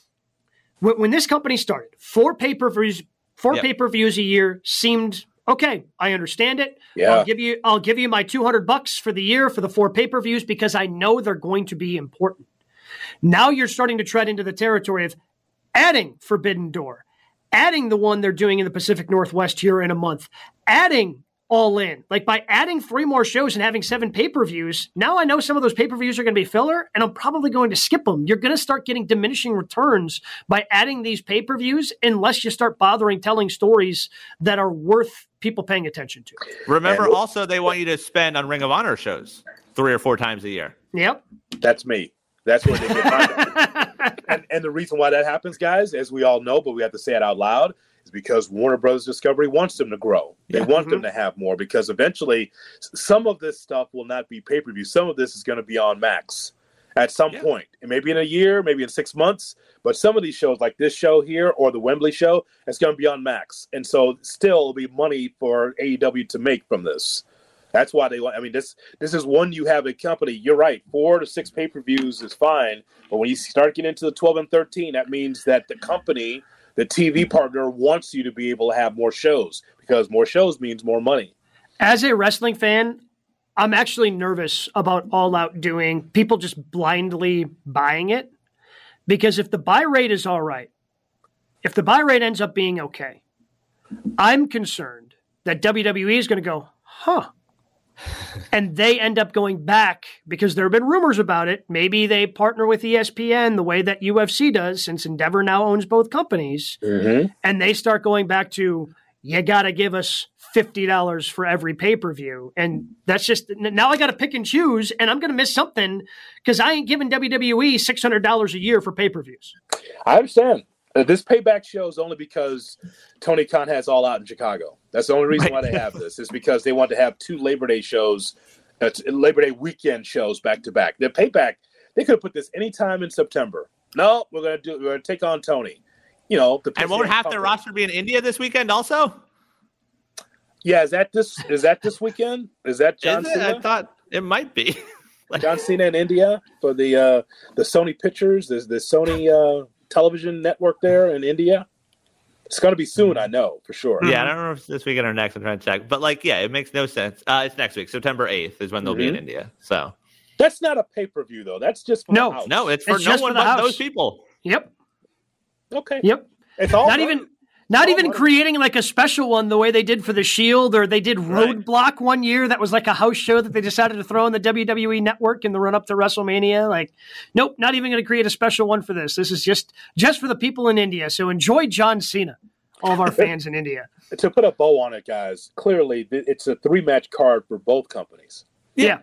when, when this company started, four pay-per-views, four yep. pay-per-views a year seemed okay. I understand it. Yeah. I'll give you, I'll give you my two hundred bucks for the year for the four pay-per-views because I know they're going to be important. Now you're starting to tread into the territory of adding Forbidden Door, adding the one they're doing in the Pacific Northwest here in a month, adding All In. Like by adding three more shows and having seven pay-per-views, now I know some of those pay-per-views are going to be filler, and I'm probably going to skip them. You're going to start getting diminishing returns by adding these pay-per-views unless you start bothering telling stories that are worth people paying attention to. Remember, and also, they want you to spend on Ring of Honor shows three or four times a year. Yep. That's me. That's where they get money. and, and the reason why that happens, guys, as we all know, but we have to say it out loud, is because Warner Brothers Discovery wants them to grow. They yeah. want mm-hmm. them to have more because eventually some of this stuff will not be pay-per-view. Some of this is going to be on Max at some yeah. point. And maybe in a year, maybe in six months. But some of these shows, like this show here or the Wembley show, it's going to be on Max. And so still will be money for A E W to make from this. That's why they want. I mean, this this is one you have a company. You're right. Four to six pay-per-views is fine. But when you start getting into the twelve and thirteen, that means that the company, the T V partner, wants you to be able to have more shows because more shows means more money. As a wrestling fan, I'm actually nervous about All Out doing people just blindly buying it. Because if the buy rate is all right, if the buy rate ends up being okay, I'm concerned that W W E is going to go, huh. And they end up going back because there have been rumors about it. Maybe they partner with E S P N the way that U F C does since Endeavor now owns both companies. Mm-hmm. And they start going back to, you got to give us fifty dollars for every pay-per-view. And that's just, now I got to pick and choose and I'm going to miss something because I ain't giving W W E six hundred dollars a year for pay-per-views. I understand. Uh, this payback show is only because Tony Khan has All Out in Chicago. That's the only reason why they have this is because they want to have two Labor Day shows, uh, Labor Day weekend shows back to back. The payback, they could have put this anytime in September. No, we're gonna do. We're gonna take on Tony. You know, the and won't half their roster be in India this weekend also? Yeah, is that this? Is that this weekend? Is that John is it? Cena? I thought it might be. John Cena in India for the uh, the Sony Pictures. There's the Sony uh, television network there in India. It's going to be soon, I know, for sure. Yeah, I don't know if it's this weekend or next. I'm trying to check. But, like, yeah, it makes no sense. Uh, it's next week. September eighth is when they'll mm-hmm. be in India. So that's not a pay-per-view, though. That's just for no. the house. No, it's for it's no one for but house. those people. Yep. Okay. Yep. It's all not money. even not all even money. creating like a special one the way they did for the Shield, or they did Roadblock right. one year that was like a house show that they decided to throw on the W W E network in the run up to WrestleMania. Like, nope, not even going to create a special one for this. This is just just for the people in India. So enjoy John Cena. All of our fans in India. To put a bow on it, guys, clearly it's a three-match card for both companies. Yeah.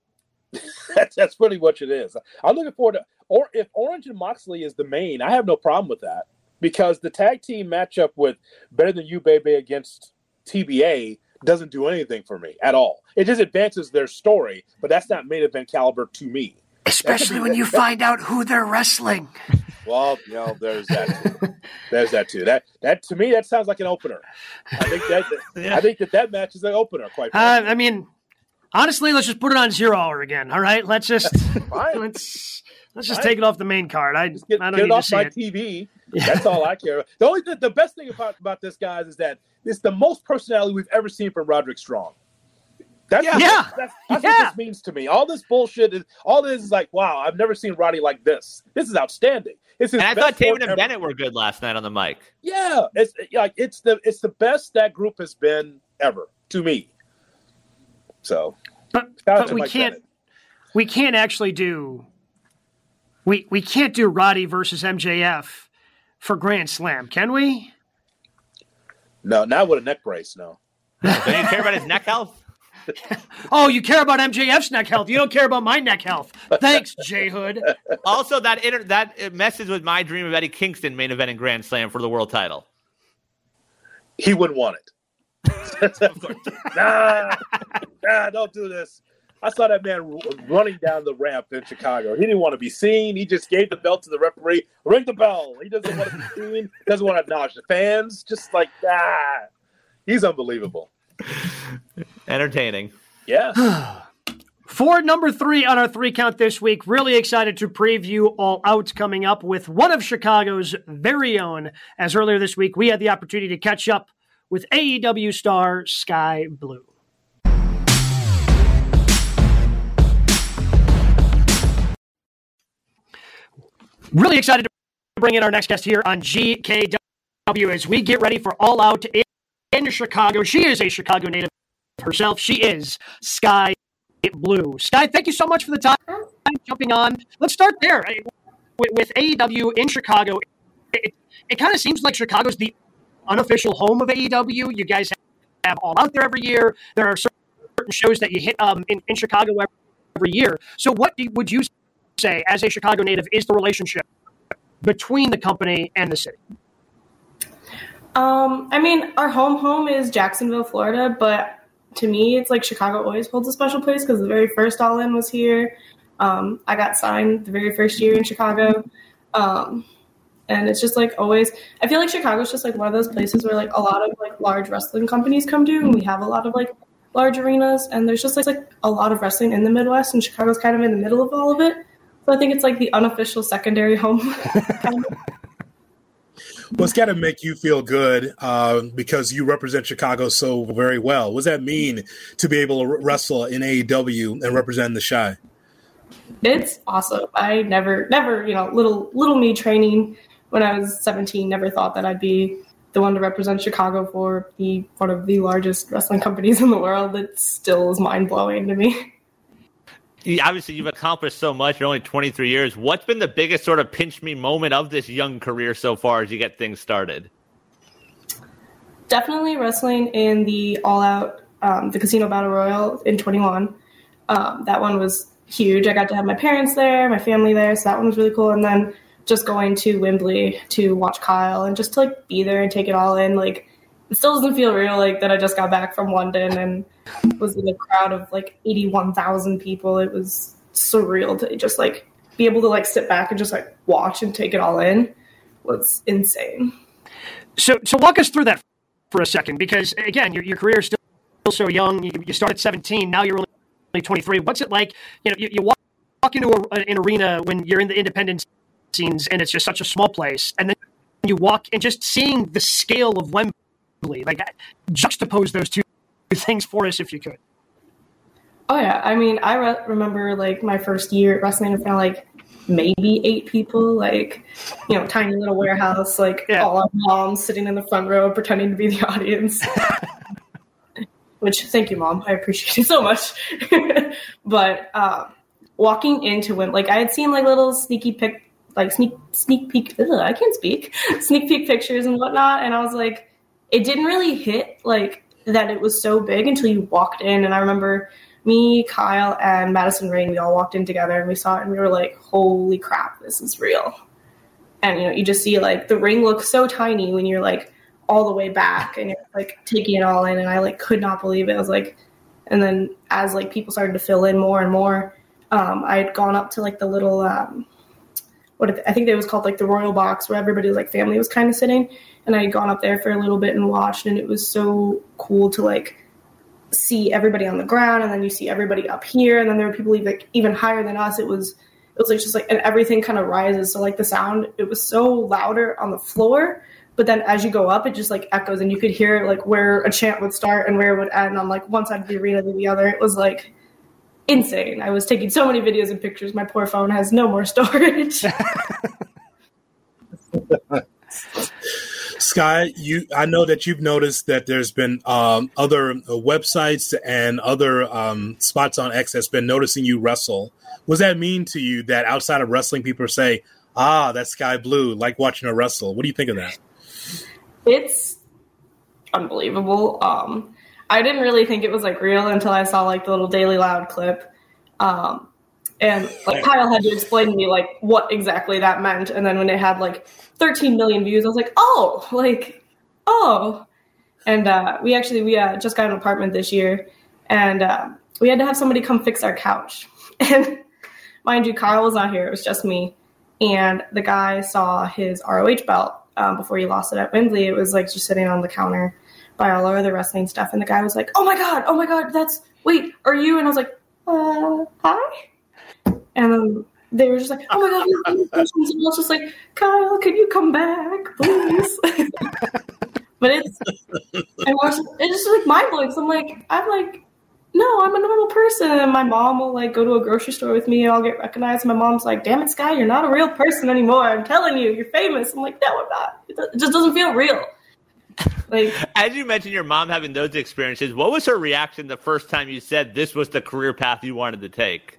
that's, that's pretty much it is. I'm looking forward to – or if Orange and Moxley is the main, I have no problem with that because the tag team matchup with Better Than You, Baby against T B A doesn't do anything for me at all. It just advances their story, but that's not main event caliber to me. Especially when you find out who they're wrestling. Well, you know, there's that too. There's that too. That that to me, that sounds like an opener. I think that yeah. I think that that match is an opener. Quite frankly. Uh, I mean, honestly, let's just put it on Zero Hour again. All right, let's just let's let's just Fine. take it off the main card. I just get, I don't get need it off to see my it. T V. That's all I care about. The only the, the best thing about about this, guys, is that it's the most personality we've ever seen from Roderick Strong. That's, yeah, yeah. that's, that's yeah. what this means to me. All this bullshit is all this is like, wow, I've never seen Roddy like this. This is outstanding. It's his and I best thought Taven and ever. Bennett were good last night on the mic. Yeah, it's like it's the it's the best that group has been ever. to me. So, but, but we can't Bennett. we can't actually do we we can't do Roddy versus M J F for Grand Slam, can we? No, not with a neck brace. No. Don't you care about his neck health? Oh, you care about M J F's neck health. You don't care about my neck health. Thanks, J Hood. Also, that inter- that messes with my dream of Eddie Kingston main eventing Grand Slam for the world title. He wouldn't want it. nah, nah, don't do this. I saw that man running down the ramp in Chicago. He didn't want to be seen. He just gave the belt to the referee. Ring the bell. He doesn't want to be seen. Doesn't want to acknowledge the fans. Just like, ah. He's unbelievable. Entertaining. Yeah. For number three on our three count this week, really excited to preview All Out coming up with one of Chicago's very own. As earlier this week, we had the opportunity to catch up with A E W star Sky Blue. Really excited to bring in our next guest here on G K W as we get ready for All Out in in Chicago. She is a Chicago native herself. She is Sky Blue. Sky, thank you so much for the time jumping on. Let's start there. With, with A E W in Chicago, it, it kind of seems like Chicago's the unofficial home of A E W. You guys have All Out there every year. There are certain shows that you hit um, in, in Chicago every year. So what do, would you say, as a Chicago native, is the relationship between the company and the city? Um, I mean, our home home is Jacksonville, Florida, but to me, it's like Chicago always holds a special place because the very first All In was here. Um, I got signed the very first year in Chicago. Um, and it's just like always, I feel like Chicago's just like one of those places where like a lot of like large wrestling companies come to, and we have a lot of like large arenas, and there's just like, like a lot of wrestling in the Midwest, and Chicago's kind of in the middle of all of it. So I think it's like the unofficial secondary home. kind of. Well, it's got to make you feel good uh, because you represent Chicago so very well. What does that mean to be able to wrestle in A E W and represent the Chi? It's awesome. I never, never, you know, little little me training when I was seventeen, never thought that I'd be the one to represent Chicago for the one of the largest wrestling companies in the world. It still is mind-blowing to me. Obviously, you've accomplished so much. You're only twenty-three years. What's been the biggest sort of pinch me moment of this young career so far as you get things started? Definitely wrestling in the All Out, um, the Casino Battle Royal in twenty-one. Um, that one was huge. I got to have my parents there, my family there, so that one was really cool. And then just going to Wembley to watch Kyle and just to like be there and take it all in. Like, it still doesn't feel real, like that I just got back from London and was in a crowd of like eighty-one thousand people. It was surreal to just like be able to like sit back and just like watch and take it all in. It was insane. So, so walk us through that for a second, because again, your your career is still, still so young. You, you started at seventeen, now you're only twenty-three. What's it like? You know, you, you walk, walk into a, an arena when you're in the independent scenes and it's just such a small place, and then you walk and just seeing the scale of Wembley. Like, juxtapose those two things for us if you could. Oh yeah, I mean, I re- remember like my first year wrestling in front of like maybe eight people, like, you know, tiny little warehouse, like yeah. all our moms sitting in the front row pretending to be the audience. Which, thank you, Mom, I appreciate it so much. But um, walking into when, like, I had seen like little sneaky pic, like sneak sneak peek. Ugh, I can't speak. Sneak peek pictures and whatnot, and I was like, it didn't really hit like that it was so big until you walked in. And I remember me, Kyle, and Madison Rain, we all walked in together and we saw it and we were like, holy crap, this is real. And, you know, you just see like the ring looks so tiny when you're like all the way back and you're like taking it all in. And I like could not believe it. I was like, and then as like people started to fill in more and more, um, I had gone up to like the little, um, what it, I think it was called like the Royal Box, where everybody like family was kind of sitting. And I had gone up there for a little bit and watched, and it was so cool to like see everybody on the ground, and then you see everybody up here, and then there were people like even higher than us. It was it was like just like, and everything kind of rises. So like the sound, it was so louder on the floor, but then as you go up, it just like echoes, and you could hear like where a chant would start and where it would end on like one side of the arena than the other. It was like insane. I was taking so many videos and pictures. My poor phone has no more storage. Sky, you, I know that you've noticed that there's been um, other uh, websites and other um, spots on X that's been noticing you wrestle. What does that mean to you that outside of wrestling, people say, ah, that's Sky Blue, like watching her wrestle? What do you think of that? It's unbelievable. Um, I didn't really think it was like real until I saw like the little Daily Loud clip. Um, and like Kyle had to explain to me like what exactly that meant. And then when it had like thirteen million views, I was like, oh, like, oh. And uh, we actually, we uh, just got an apartment this year, and uh, we had to have somebody come fix our couch. And mind you, Kyle was not here. It was just me. And the guy saw his R O H belt um, before he lost it at Wembley. It was like just sitting on the counter by all our other wrestling stuff. And the guy was like, oh my God, oh my God, that's, wait, are you? And I was like, uh, hi? And then they were just like, oh my God, you have any questions? And I was just like, Kyle, can you come back, please? But it's, I was, it's just like mind blowing. So I'm like, I'm like, no, I'm a normal person. And my mom will like go to a grocery store with me and I'll get recognized. My mom's like, damn it, Sky, you're not a real person anymore. I'm telling you, you're famous. I'm like, no, I'm not. It just doesn't feel real. Like, as you mentioned your mom having those experiences, what was her reaction the first time you said this was the career path you wanted to take?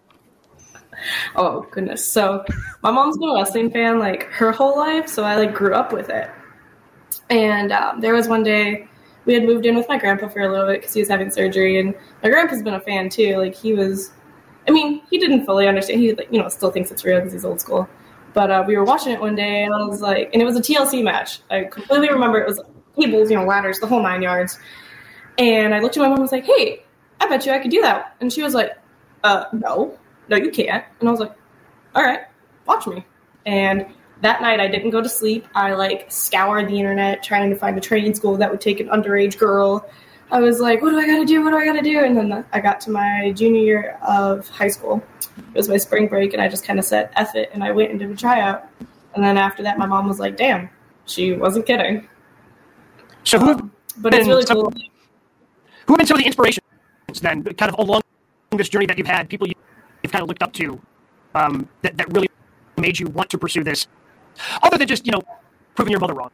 Oh, goodness. So my mom's been a wrestling fan like her whole life, so I like grew up with it. And um, there was one day we had moved in with my grandpa for a little bit because he was having surgery, and my grandpa's been a fan too. Like he was, I mean, he didn't fully understand. He, like, you know, still thinks it's real because he's old school. But uh, we were watching it one day, and I was like, and it was a T L C match. I completely remember it was tables, you know, ladders, the whole nine yards. And I looked at my mom and was like, hey, I bet you I could do that. And she was like, uh, no, no, you can't. And I was like, all right, watch me. And that night I didn't go to sleep. I like scoured the internet trying to find a training school that would take an underage girl. I was like, what do I got to do? What do I got to do? And then I got to my junior year of high school. It was my spring break, and I just kind of said, F it, and I went and did a tryout. And then after that, my mom was like, damn, she wasn't kidding. So who Um, but it's really cool. Who have been some of the inspirations then, kind of along this journey that you've had, people you've kind of looked up to um, that, that really made you want to pursue this, other than just, you know, proving your mother wrong?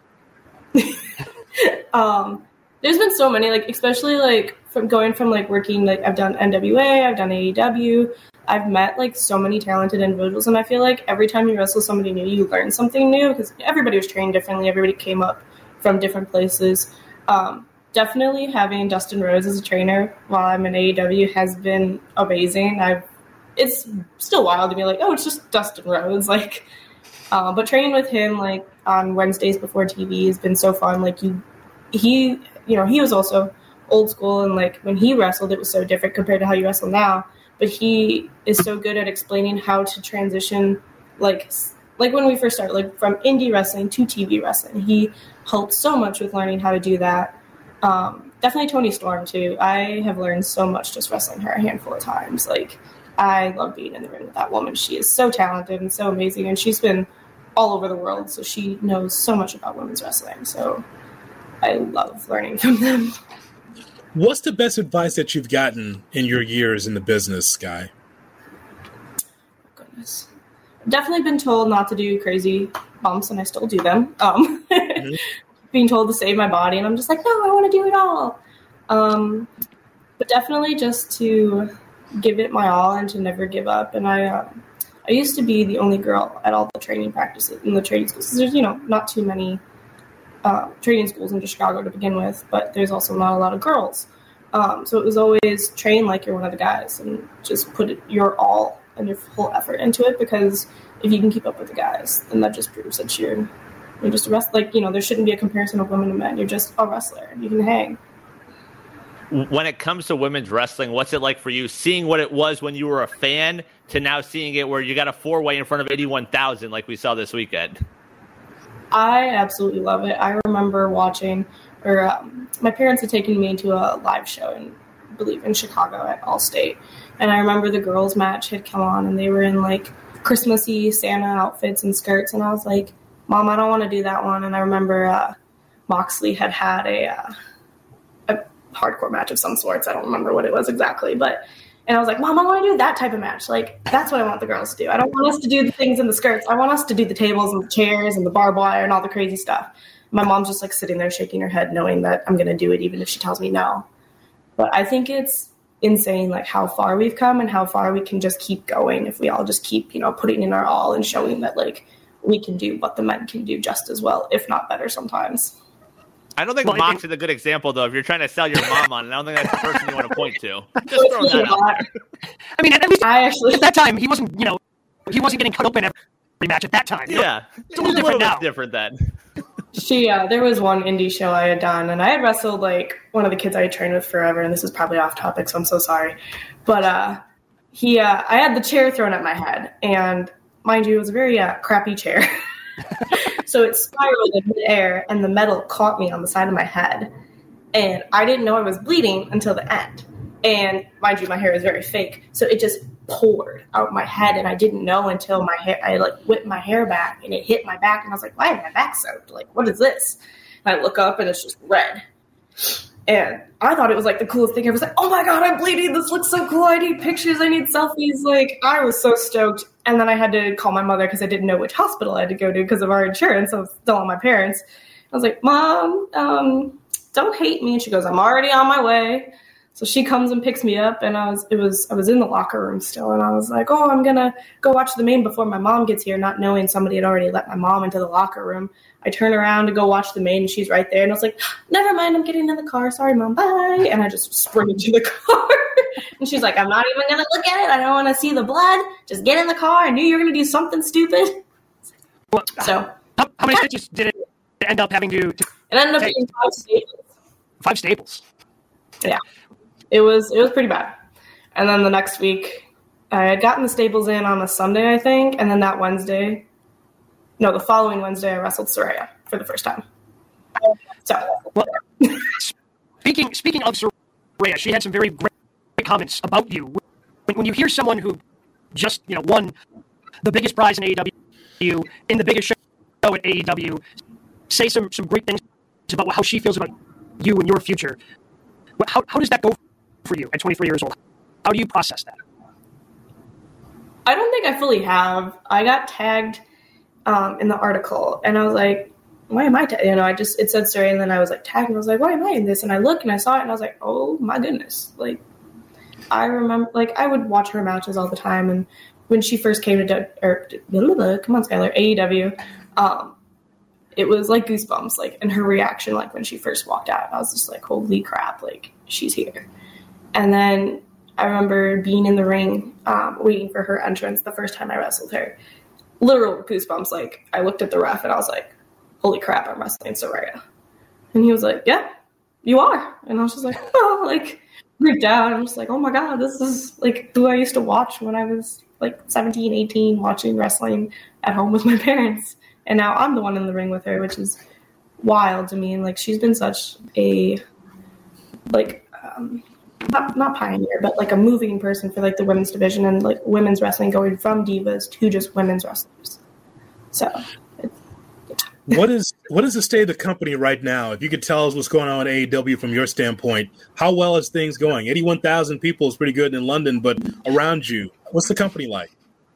um, there's been so many, like, especially, like, from going from, like, working, like, I've done N W A, I've done A E W, I've met, like, so many talented individuals, and I feel like every time you wrestle somebody new, you learn something new, because everybody was trained differently, everybody came up from different places. Um, definitely having Dustin Rhodes as a trainer while I'm in A E W has been amazing. I've It's still wild to be like, oh, it's just Dustin Rhodes, like, uh, but training with him, like, on Wednesdays before T V has been so fun. Like, you, he, you know, he was also old school, and, like, when he wrestled, it was so different compared to how you wrestle now, but he is so good at explaining how to transition, like, like when we first started, like, from indie wrestling to T V wrestling. He helped so much with learning how to do that. Um, definitely Toni Storm, too. I have learned so much just wrestling her a handful of times. Like, I love being in the ring with that woman. She is so talented and so amazing, and she's been all over the world, so she knows so much about women's wrestling. So I love learning from them. What's the best advice that you've gotten in your years in the business, Sky? Goodness. I've definitely been told not to do crazy bumps, and I still do them. Um, mm-hmm. Being told to save my body, and I'm just like, no, I want to do it all. Um, but definitely just to give it my all and to never give up. And I um, I used to be the only girl at all the training practices in the training schools. There's, you know, not too many uh, training schools in Chicago to begin with, but there's also not a lot of girls. Um, so it was always train like you're one of the guys and just put it, your all and your whole effort into it, because if you can keep up with the guys, then that just proves that you're, you're just a wrestler. Like, you know, there shouldn't be a comparison of women and men. You're just a wrestler, and you can hang. When it comes to women's wrestling, what's it like for you seeing what it was when you were a fan to now seeing it where you got a four-way in front of eighty-one thousand like we saw this weekend? I absolutely love it. I remember watching, or um, my parents had taken me to a live show in, I believe, in Chicago at Allstate. And I remember the girls' match had come on, and they were in, like, Christmassy Santa outfits and skirts. And I was like, Mom, I don't want to do that one. And I remember uh, Moxley had had a... Uh, hardcore match of some sorts. I don't remember what it was exactly, but, and I was like, Mom, I want to do that type of match. Like, that's what I want the girls to do. I don't want us to do the things in the skirts. I want us to do the tables and the chairs and the barbed wire and all the crazy stuff. my mom's just like sitting there shaking her head, knowing that I'm going to do it, even if she tells me no. But I think it's insane, like how far we've come and how far we can just keep going if we all just keep, you know, putting in our all and showing that like we can do what the men can do just as well, if not better sometimes. I don't think well, Mox is a good example, though, if you're trying to sell your mom on it. I don't think that's the person you want to point to. Just throw that out there. I mean, at least I actually, at that time, he wasn't, you know, he wasn't getting cut open every match at that time. Yeah. It's a little different now. different then. She, uh, there was one indie show I had done, and I had wrestled, like, one of the kids I had trained with forever, and this is probably off topic, so I'm so sorry. But uh, he, uh, I had the chair thrown at my head, and mind you, it was a very uh, crappy chair. So it spiraled in midair, and the metal caught me on the side of my head. And I didn't know I was bleeding until the end. And mind you, my hair is very fake. So it just poured out my head, and I didn't know until my hair, I like whipped my hair back, and it hit my back. And I was like, why is my back soaked? Like, what is this? And I look up, and it's just red. And I thought it was like the coolest thing. I was like, oh my God, I'm bleeding. This looks so cool. I need pictures. I need selfies. Like, I was so stoked. And then I had to call my mother because I didn't know which hospital I had to go to because of our insurance. I was still on my parents. I was like, Mom, um, don't hate me. And she goes, I'm already on my way. So she comes and picks me up, and I was, it was, I was in the locker room still. And I was like, oh, I'm going to go watch the main before my mom gets here, not knowing somebody had already let my mom into the locker room. I turn around to go watch the main, and she's right there. And I was like, never mind, I'm getting in the car. Sorry, Mom, bye. And I just sprint into the car. And she's like, I'm not even going to look at it. I don't want to see the blood. Just get in the car. I knew you were going to do something stupid. Well, so how, how many stitches did it end up having to, to It ended up being five staples. Five staples. Yeah. It was, it was pretty bad. And then the next week, I had gotten the staples in on a Sunday, I think. And then that Wednesday, no, the following Wednesday, I wrestled Saraya for the first time. So, well, speaking speaking of Saraya, she had some very great comments about you. When, when you hear someone who just, you know, won the biggest prize in A E W, in the biggest show at A E W, say some, some great things about how she feels about you and your future, how how does that go for you at twenty-three years old? How do you process that? I don't think I fully have. I got tagged um, in the article, and I was like, why am I, ta-? you know, I just, it said Saraya, and then I was like tagged, and I was like, why am I in this? And I looked, and I saw it, and I was like, oh my goodness. Like, I remember, like, I would watch her matches all the time, and when she first came to, or, come on, Skylar, A E W, um, it was like goosebumps, like, and her reaction, like, when she first walked out, I was just like, holy crap, like, she's here. And then I remember being in the ring, um, waiting for her entrance the first time I wrestled her. Literal goosebumps. Like, I looked at the ref and I was like, holy crap, I'm wrestling Saraya. And he was like, yeah, you are. And I was just like, oh, like, freaked out. I'm just like, oh my God, this is like who I used to watch when I was like seventeen, eighteen, watching wrestling at home with my parents. And now I'm the one in the ring with her, which is wild to me. And like, she's been such a, like, um, Not, not pioneer, but like a moving person for like the women's division and like women's wrestling going from divas to just women's wrestlers. So, it's, yeah. what is what is the state of the company right now? If you could tell us what's going on at A E W from your standpoint, how well is things going? eighty-one thousand people is pretty good in London, but around you, what's the company like?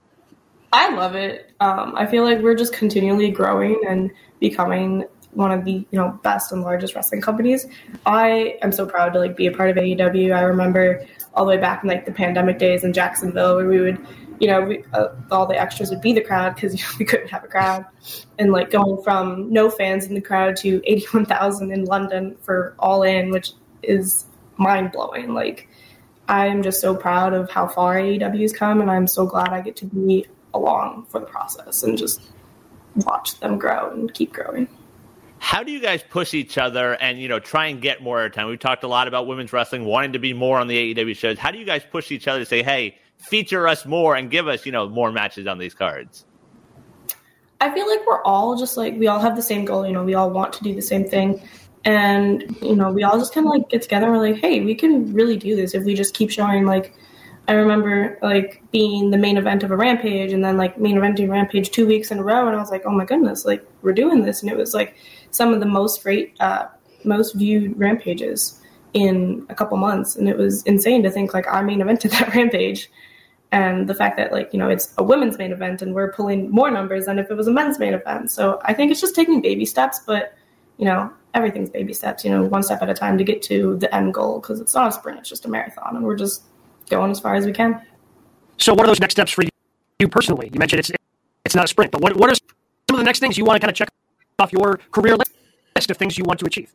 I love it. Um, I feel like we're just continually growing and becoming one of the, you know, best and largest wrestling companies. I am so proud to like be a part of A E W. I remember all the way back in like the pandemic days in Jacksonville where we would, you know, we, uh, all the extras would be the crowd because you know, we couldn't have a crowd. And like going from no fans in the crowd to eighty-one thousand in London for All In, which is mind blowing. Like, I'm just so proud of how far A E W's come, and I'm so glad I get to be along for the process and just watch them grow and keep growing. How do you guys push each other and, you know, try and get more airtime? We've talked a lot about women's wrestling, wanting to be more on the A E W shows. How do you guys push each other to say, hey, feature us more and give us, you know, more matches on these cards? I feel like we're all just like, we all have the same goal. You know, we all want to do the same thing. And, you know, we all just kind of like get together and we're like, hey, we can really do this if we just keep showing. Like, I remember like being the main event of a Rampage and then like main eventing Rampage two weeks in a row. And I was like, oh my goodness, like we're doing this. And it was like some of the most rate, uh, most viewed Rampages in a couple months. And it was insane to think like I main evented that Rampage. And the fact that like, you know, it's a women's main event and we're pulling more numbers than if it was a men's main event. So I think it's just taking baby steps, but you know, everything's baby steps, you know, one step at a time to get to the end goal, because it's not a sprint, it's just a marathon, and we're just going as far as we can. So what are those next steps for you, you personally? You mentioned it's it's not a sprint, but what what are some of the next things you want to kind of check off your career list of things you want to achieve?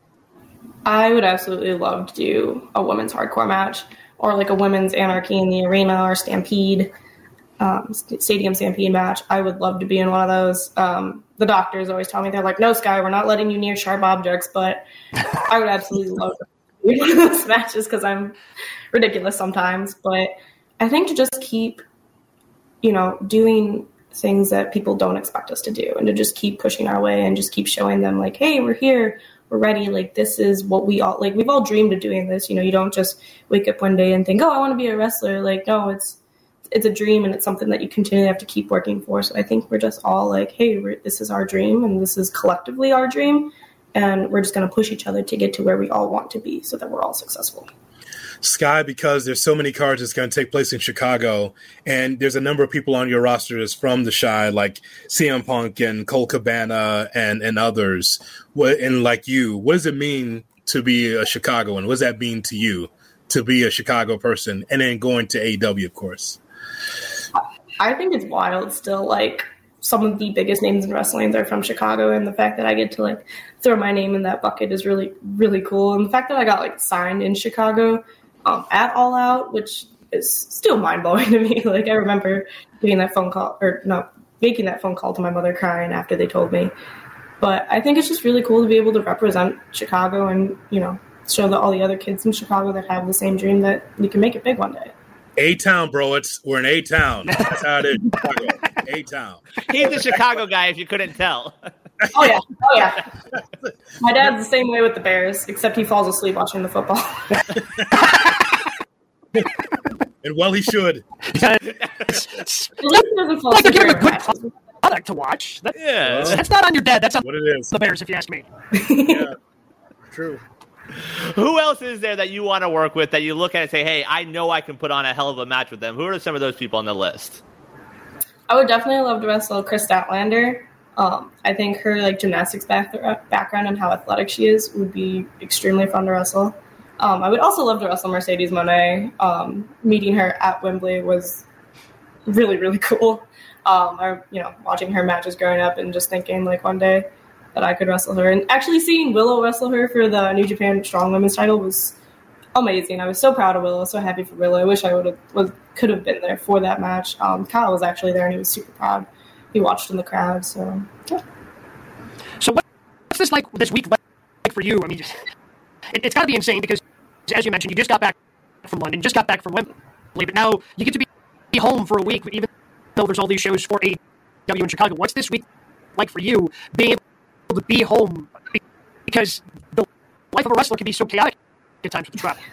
I would absolutely love to do a women's hardcore match, or like a women's Anarchy in the Arena or Stampede, um, Stadium Stampede match. I would love to be in one of those. Um, the doctors always tell me, they're like, no, Sky, we're not letting you near sharp objects, but I would absolutely love to be in one of those matches because I'm ridiculous sometimes. But I think to just keep, you know, doing things that people don't expect us to do, and to just keep pushing our way and just keep showing them like, hey, we're here. We're ready. Like, this is what we all, like, we've all dreamed of doing this. You know, you don't just wake up one day and think, oh, I want to be a wrestler. Like, no, it's, it's a dream, and it's something that you continually have to keep working for. So I think we're just all like, hey, we're, this is our dream, and this is collectively our dream. And we're just going to push each other to get to where we all want to be so that we're all successful. Sky, because there's so many cards that's going to take place in Chicago, and there's a number of people on your roster that's from the Chi, like C M Punk and Colt Cabana and, and others. What, and like you, what does it mean to be a Chicagoan? What does that mean to you to be a Chicago person, and then going to A E W, of course? I think it's wild still. Like, some of the biggest names in wrestling are from Chicago, and the fact that I get to like throw my name in that bucket is really, really cool. And the fact that I got like signed in Chicago um, at All Out, which is still mind blowing to me. Like, I remember getting that phone call, or no, making that phone call to my mother, crying after they told me. But I think it's just really cool to be able to represent Chicago and, you know, show that all the other kids in Chicago that have the same dream that you can make it big one day. A-Town, bro. It's we're in A-Town. That's how it is. A-Town. He's a Chicago guy, if you couldn't tell. Oh, yeah. Oh, yeah. My dad's the same way with the Bears, except he falls asleep watching the football. And well, he should. At least he doesn't fall like, they're giving a good product to watch. That, yeah. That's not on your dad. That's on what it is. The Bears, if you ask me. Yeah. True. Who else is there that you want to work with that you look at and say, hey, I know I can put on a hell of a match with them? Who are some of those people on the list? I would definitely love to wrestle Chris Statlander. Um, I think her like gymnastics back- background and how athletic she is would be extremely fun to wrestle. Um, I would also love to wrestle Mercedes Moné. Um, meeting her at Wembley was really, really cool. Um, I, you know, watching her matches growing up and just thinking like one day that I could wrestle her. And actually seeing Willow wrestle her for the New Japan Strong Women's title was amazing. I was so proud of Willow, so happy for Willow. I wish I would have was, could have been there for that match. Um, Kyle was actually there, and he was super proud. He watched in the crowd, so yeah. So what's this like this week like for you? I mean, it, it's got to be insane because, as you mentioned, you just got back from London, just got back from Wembley, but now you get to be home for a week, even though there's all these shows for A E W in Chicago. What's this week like for you, being able to be home, because the life of a wrestler can be so chaotic at times with the travel?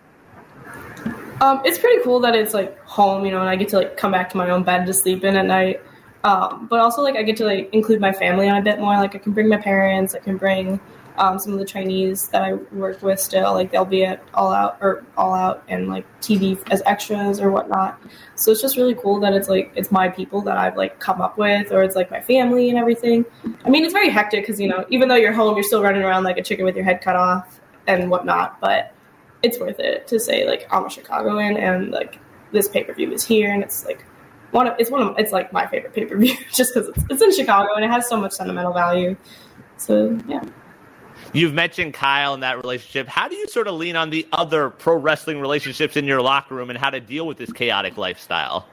Um, it's pretty cool that it's like home, you know, and I get to like come back to my own bed to sleep in at night. Um, but also like I get to like include my family on a bit more. Like I can bring my parents, I can bring um, some of the trainees that I work with still. Like they'll be at All Out or All Out and like T V as extras or whatnot. So it's just really cool that it's like it's my people that I've like come up with, or it's like my family and everything. I mean, it's very hectic because, you know, even though you're home, you're still running around like a chicken with your head cut off and whatnot. But it's worth it to say like I'm a Chicagoan and like this pay per view is here, and it's like one of it's one of it's like my favorite pay per view just because it's, it's in Chicago and it has so much sentimental value. So yeah. You've mentioned Kyle and that relationship. How do you sort of lean on the other pro wrestling relationships in your locker room and how to deal with this chaotic lifestyle?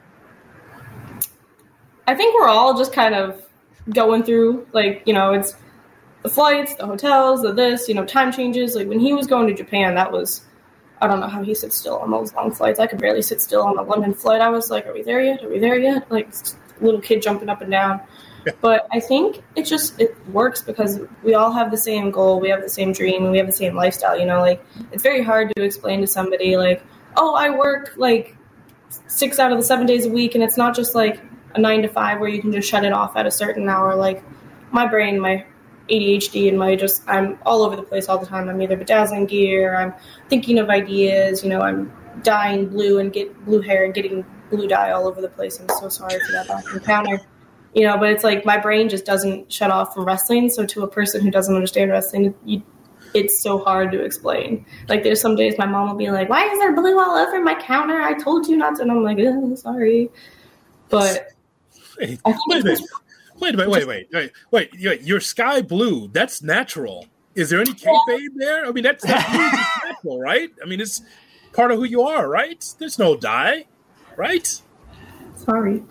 I think we're all just kind of going through, like, you know, it's the flights, the hotels, the this, you know, time changes. Like when he was going to Japan, that was, I don't know how he sits still on those long flights. I could barely sit still on a London flight. I was like, are we there yet? Are we there yet? Like little kid jumping up and down. But I think it just, it works because we all have the same goal, we have the same dream, and we have the same lifestyle, you know, like, it's very hard to explain to somebody, like, oh, I work, like, six out of the seven days a week, and it's not just, like, a nine to five where you can just shut it off at a certain hour. Like, my brain, my A D H D, and my just, I'm all over the place all the time. I'm either bedazzling gear, I'm thinking of ideas, you know, I'm dyeing blue and get blue hair and getting blue dye all over the place. I'm so sorry for that back in the counter. you know, but it's like my brain just doesn't shut off from wrestling. So to a person who doesn't understand wrestling, you, it's so hard to explain. Like there's some days my mom will be like, why is there blue all over my counter? I told you not to. And I'm like, oh, sorry. But wait, I think wait, it's wait, wait, wait, wait, wait, wait, wait, you're sky blue. That's natural. Is there any kayfabe there? I mean, that's, that's natural, right? I mean, it's part of who you are, right? There's no dye, right? Sorry.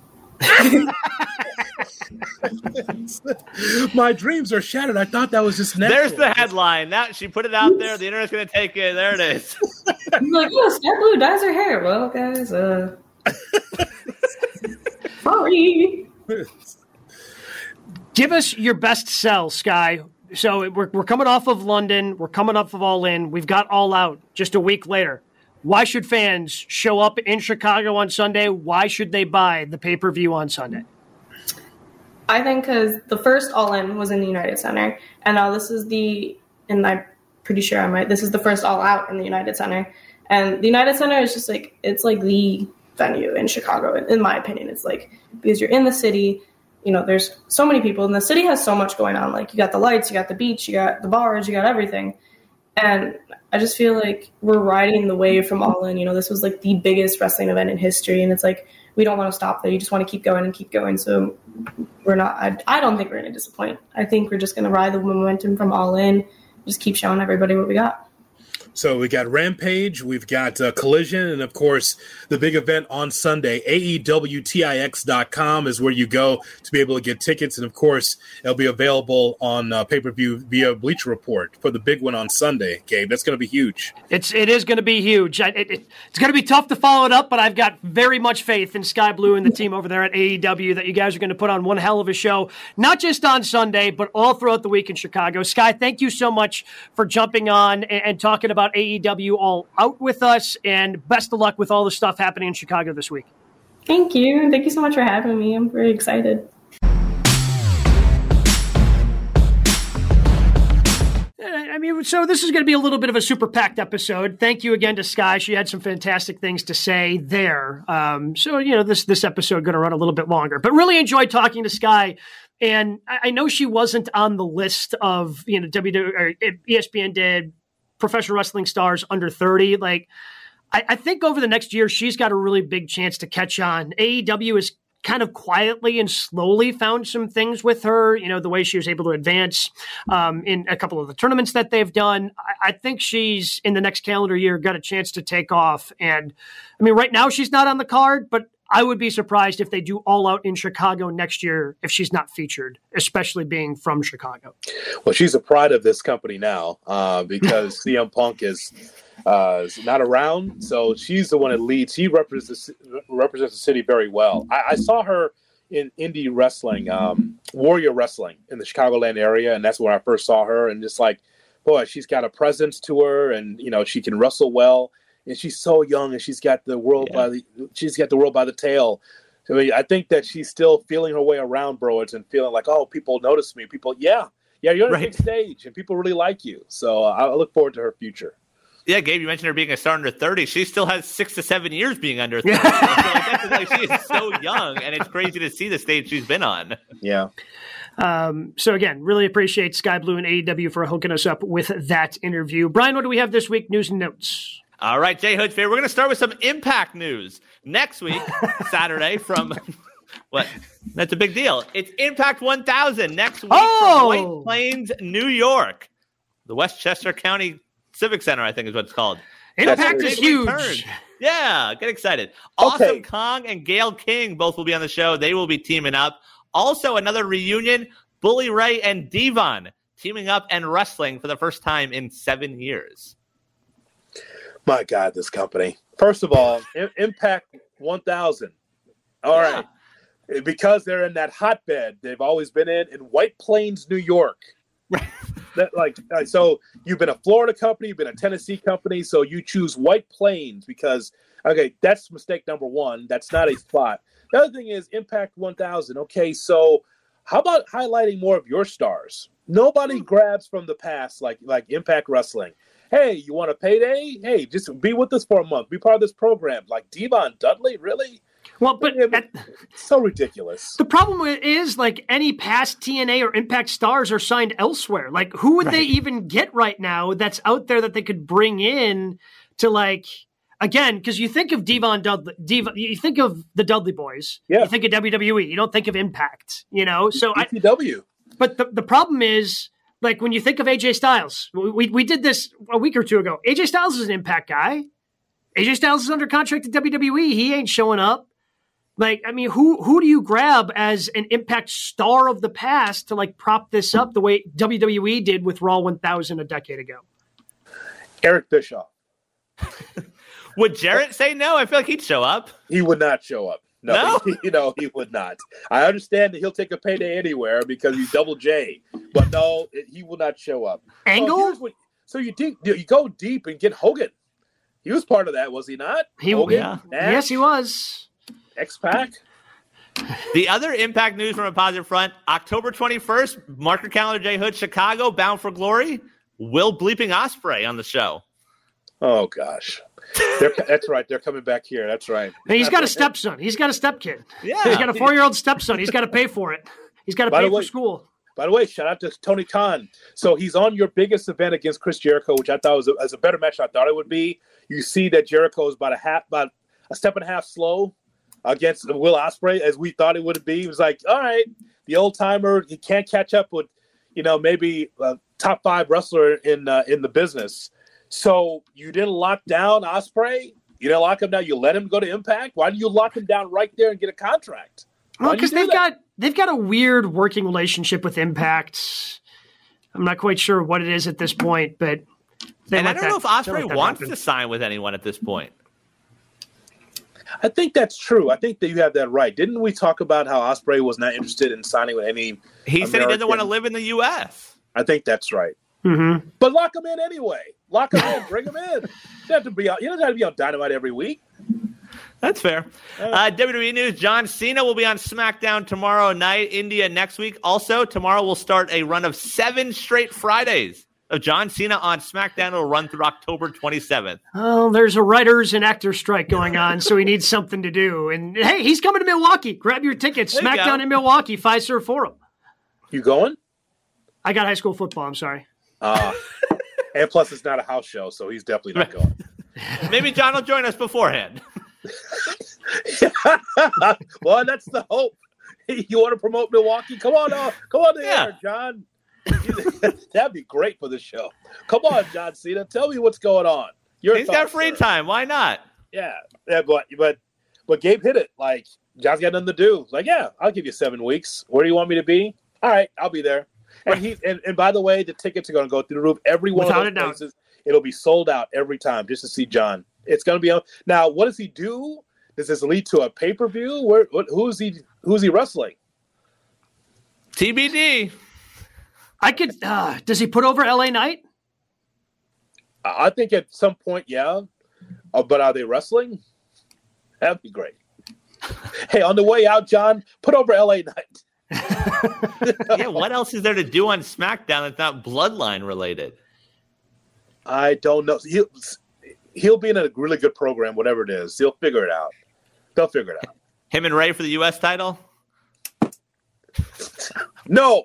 My dreams are shattered. I thought that was just natural. There's the headline. Now she put it out there. The internet's going to take it. There it is. I'm like, oh, Sky Blue dyes her hair. Well, guys, uh, sorry. Give us your best sell, Sky. So we're we're coming off of London. We're coming off of All In. We've got All Out just a week later. Why should fans show up in Chicago on Sunday? Why should they buy the pay-per-view on Sunday? I think because the first All In was in the United Center, and now this is the, and I'm pretty sure I'm right, this is the first All Out in the United Center. And the United Center is just like, it's like the venue in Chicago, in my opinion. It's like, because you're in the city, you know, there's so many people, and the city has so much going on. Like, you got the lights, you got the beach, you got the bars, you got everything. And I just feel like we're riding the wave from All In. You know, this was like the biggest wrestling event in history, and it's like, we don't want to stop there. You just want to keep going and keep going. So we're not, I, I don't think we're going to disappoint. I think we're just going to ride the momentum from All In, just keep showing everybody what we got. So we got Rampage, we've got uh, Collision, and of course the big event on Sunday. A E W Tix dot com is where you go to be able to get tickets, and of course it'll be available on uh, pay-per-view via Bleacher Report for the big one on Sunday. Gabe, that's going to be huge. It's it is going to be huge. I, it, it, it's going to be tough to follow it up, but I've got very much faith in Sky Blue and the team over there at A E W that you guys are going to put on one hell of a show, not just on Sunday, but all throughout the week in Chicago. Sky, thank you so much for jumping on and, and talking about A E W All Out with us, and best of luck with all the stuff happening in Chicago this week. Thank you. Thank you so much for having me. I'm very excited. I mean, so this is going to be a little bit of a super packed episode. Thank you again to Sky. She had some fantastic things to say there. Um, so, you know, this, this episode going to run a little bit longer, but really enjoyed talking to Sky. And I, I know she wasn't on the list of, you know, W W E or E S P N did professional wrestling stars under thirty. Like, I, I think over the next year, she's got a really big chance to catch on. A E W is kind of quietly and slowly found some things with her, you know, the way she was able to advance um, in a couple of the tournaments that they've done. I, I think she's, in the next calendar year, got a chance to take off. And, I mean, right now she's not on the card, but I would be surprised if they do All Out in Chicago next year if she's not featured, especially being from Chicago. Well, she's a pride of this company now uh, because C M Punk is, uh, is not around. So she's the one that leads. She represents, represents the city very well. I, I saw her in indie wrestling, um, Warrior Wrestling in the Chicagoland area, and that's where I first saw her. And just like, boy, she's got a presence to her, and, you know, she can wrestle well. And she's so young, and she's got the world yeah. by the she's got the world by the tail. I mean, I think that she's still feeling her way around Broads and feeling like, oh, people notice me. People, yeah, yeah, you're on right. a big stage, and people really like you. So uh, I look forward to her future. Yeah, Gabe, you mentioned her being a star under thirty. She still has six to seven years being under thirty. So like, like, she is so young, and it's crazy to see the stage she's been on. Yeah. Um, so again, really appreciate Sky Blue and A E W for hooking us up with that interview. Brian, what do we have this week? News and notes. All right, Jay Hood's favorite. We're going to start with some Impact news. Next week, Saturday, from what? That's a big deal. It's Impact one thousand next week oh! from White Plains, New York. The Westchester County Civic Center, I think is what it's called. Impact is huge. Return. Yeah, get excited. Awesome okay. Kong and Gail King both will be on the show. They will be teaming up. Also, another reunion, Bully Ray and Devon teaming up and wrestling for the first time in seven years. My God, this company. First of all, I- Impact one thousand. All yeah. right. Because they're in that hotbed they've always been in, in White Plains, New York. that, like, so you've been a Florida company, you've been a Tennessee company, so you choose White Plains because, okay, that's mistake number one. That's not a spot. The other thing is Impact one thousand. Okay, so how about highlighting more of your stars? Nobody grabs from the past like like Impact Wrestling. Hey, you want a payday? Hey, just be with us for a month. Be part of this program. Like Devon Dudley, really? Well, but Yeah, but at, it's so ridiculous. the problem is, like, any past T N A or Impact stars are signed elsewhere. Like, who would Right. they even get right now that's out there that they could bring in to, like, again, because you think of Devon Dudley, Devon, you think of the Dudley Boys, Yeah. you think of W W E, you don't think of Impact, you know? So I, E C W. but the, the problem is, like, when you think of A J Styles, we, we did this a week or two ago. A J Styles is an Impact guy. A J Styles is under contract at W W E. He ain't showing up. Like, I mean, who who do you grab as an Impact star of the past to, like, prop this up the way W W E did with Raw one thousand a decade ago? Eric Bischoff. Would Jarrett say no? I feel like he'd show up. He would not show up. No, No? He, you know, he would not. I understand that he'll take a payday anywhere because he's Double J, but no, it, he will not show up. Angle? So, here's what, so you, deep, you go deep and get Hogan. He was part of that, was he not? He, Hogan, yeah. Nash, Yes, he was. X-Pac. The other Impact news from a positive front, October twenty-first, mark your calendar, Jay Hood, Chicago, Bound for Glory, Will Bleeping Ospreay on the show. Oh, gosh. They're, that's right. They're coming back here. That's right. And he's got a stepson. He's got a stepkid. Yeah. He's got a four-year-old stepson. He's got to pay for it. He's got to By pay the way- for school. By the way, shout out to Tony Khan. So he's on your biggest event against Chris Jericho, which I thought was a, was a better match than I thought it would be. You see that Jericho is about a half, about a step and a half slow against Will Ospreay as we thought it would be. He was like, all right, the old timer, he can't catch up with, you know, maybe a top five wrestler in uh, in the business. So you didn't lock down Ospreay. You didn't lock him down. You let him go to Impact. Why didn't you lock him down right there and get a contract? Well, Why do you because do they've that? got they've got a weird working relationship with Impact. I'm not quite sure what it is at this point, but they And I let don't know if that- they Ospreay let that wants happen. to sign with anyone at this point. I think that's true. I think that you have that right. Didn't we talk about how Ospreay was not interested in signing with any? He said he doesn't want to American- live in the U S. I think that's right. Mhm. But lock him in anyway. Lock him in. Bring him in. You don't have to be. On, you don't have to be on Dynamite every week. That's fair. Uh, W W E news, John Cena will be on SmackDown tomorrow night, India next week. Also, tomorrow we'll start a run of seven straight Fridays of John Cena on SmackDown. It'll run through October twenty-seventh. Oh, there's a writers and actors strike going on, so he needs something to do. And hey, he's coming to Milwaukee. Grab your tickets. There you SmackDown go. in Milwaukee, Fiserv Forum. You going? I got high school football. I'm sorry. Uh, and plus, it's not a house show, so he's definitely not going. Maybe John will join us beforehand. Well, that's the hope. You want to promote Milwaukee? Come on, uh, come on Yeah. there, John. That'd be great for the show. Come on, John Cena. Tell me what's going on. Your He's got thoughts, free sir. time. Why not? Yeah, yeah, but but but Gabe hit it. Like John's got nothing to do. Like, yeah, I'll give you seven weeks. Where do you want me to be? All right, I'll be there. And he and, and by the way, the tickets are going to go through the roof. Every one Without a of doubt. those places, it'll be sold out every time just to see John. It's going to be on. Now, what does he do? Does this lead to a pay per view? Where? What, who's he? Who's he wrestling? T B D. I could. Uh, does he put over L A Knight? I I think at some point, yeah. Uh, but are they wrestling? That'd be great. Hey, on the way out, John, put over L A Knight. Yeah, what else is there to do on SmackDown that's not Bloodline related? I don't know. He'll, he'll be in a really good program, whatever it is. He'll figure it out. They'll figure it out. Him and Ray for the U S title? No.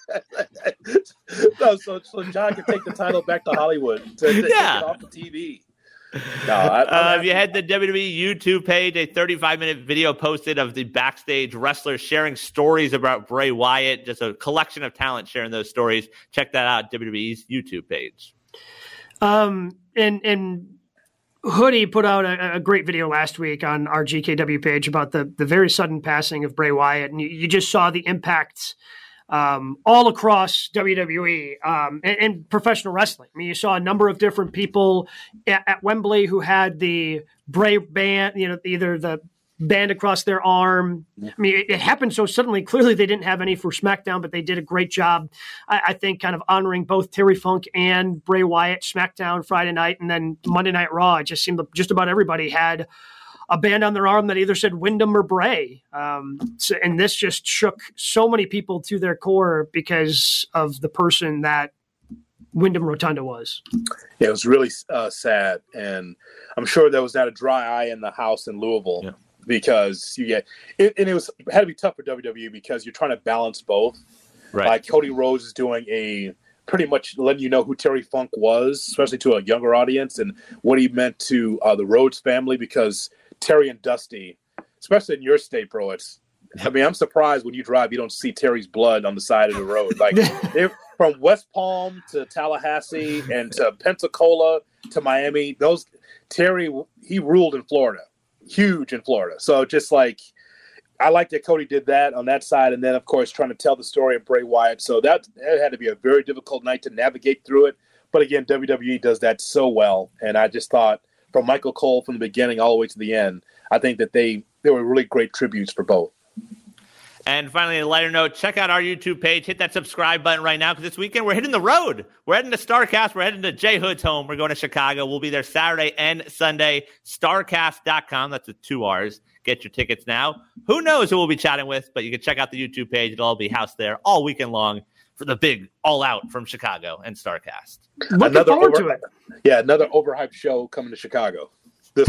No, so, so John can take the title back to Hollywood to, to Yeah. take it off the T V. No, I, Uh, I'm if you head to the W W E YouTube page, a thirty-five minute video posted of the backstage wrestlers sharing stories about Bray Wyatt, just a collection of talent sharing those stories. Check that out, W W E's YouTube page. Um, and and Hoodie put out a, a great video last week on our G K W page about the the very sudden passing of Bray Wyatt, and you, you just saw the impact um, all across W W E um, and, and professional wrestling. I mean, you saw a number of different people at, at Wembley who had the Bray band, you know, either the band across their arm. I mean, it, it happened so suddenly. Clearly, they didn't have any for SmackDown, but they did a great job, I, I think, kind of honoring both Terry Funk and Bray Wyatt. SmackDown Friday night, and then Monday Night Raw. It just seemed just about everybody had a band on their arm that either said Wyndham or Bray. Um, so, and this just shook so many people to their core because of the person that Wyndham Rotunda was. Yeah, it was really uh, sad, and I'm sure there was not a dry eye in the house in Louisville Yeah. because you get it, and it was it had to be tough for W W E because you're trying to balance both. Right. Like Cody Rhodes is doing a pretty much letting you know who Terry Funk was, especially to a younger audience, and what he meant to uh, the Rhodes family. Because Terry and Dusty, especially in your state, bro, it's. I mean, I'm surprised when you drive, you don't see Terry's blood on the side of the road. Like they're from West Palm to Tallahassee and to Pensacola to Miami. Those Terry, he ruled in Florida, huge in Florida. So just like, I like that Cody did that on that side. And then, of course, trying to tell the story of Bray Wyatt. So that, that had to be a very difficult night to navigate through it. But again, W W E does that so well. And I just thought from Michael Cole from the beginning all the way to the end, I think that they, they were really great tributes for both. And finally, a lighter note, check out our YouTube page. Hit that subscribe button right now because this weekend we're hitting the road. We're heading to StarCast. We're heading to Jay Hood's home. We're going to Chicago. We'll be there Saturday and Sunday. Starcast dot com. That's with two R's. Get your tickets now. Who knows who we'll be chatting with, but you can check out the YouTube page. It'll all be housed there all weekend long for the big all-out from Chicago and StarCast. Looking another forward over, to it. Yeah, another overhyped show coming to Chicago. This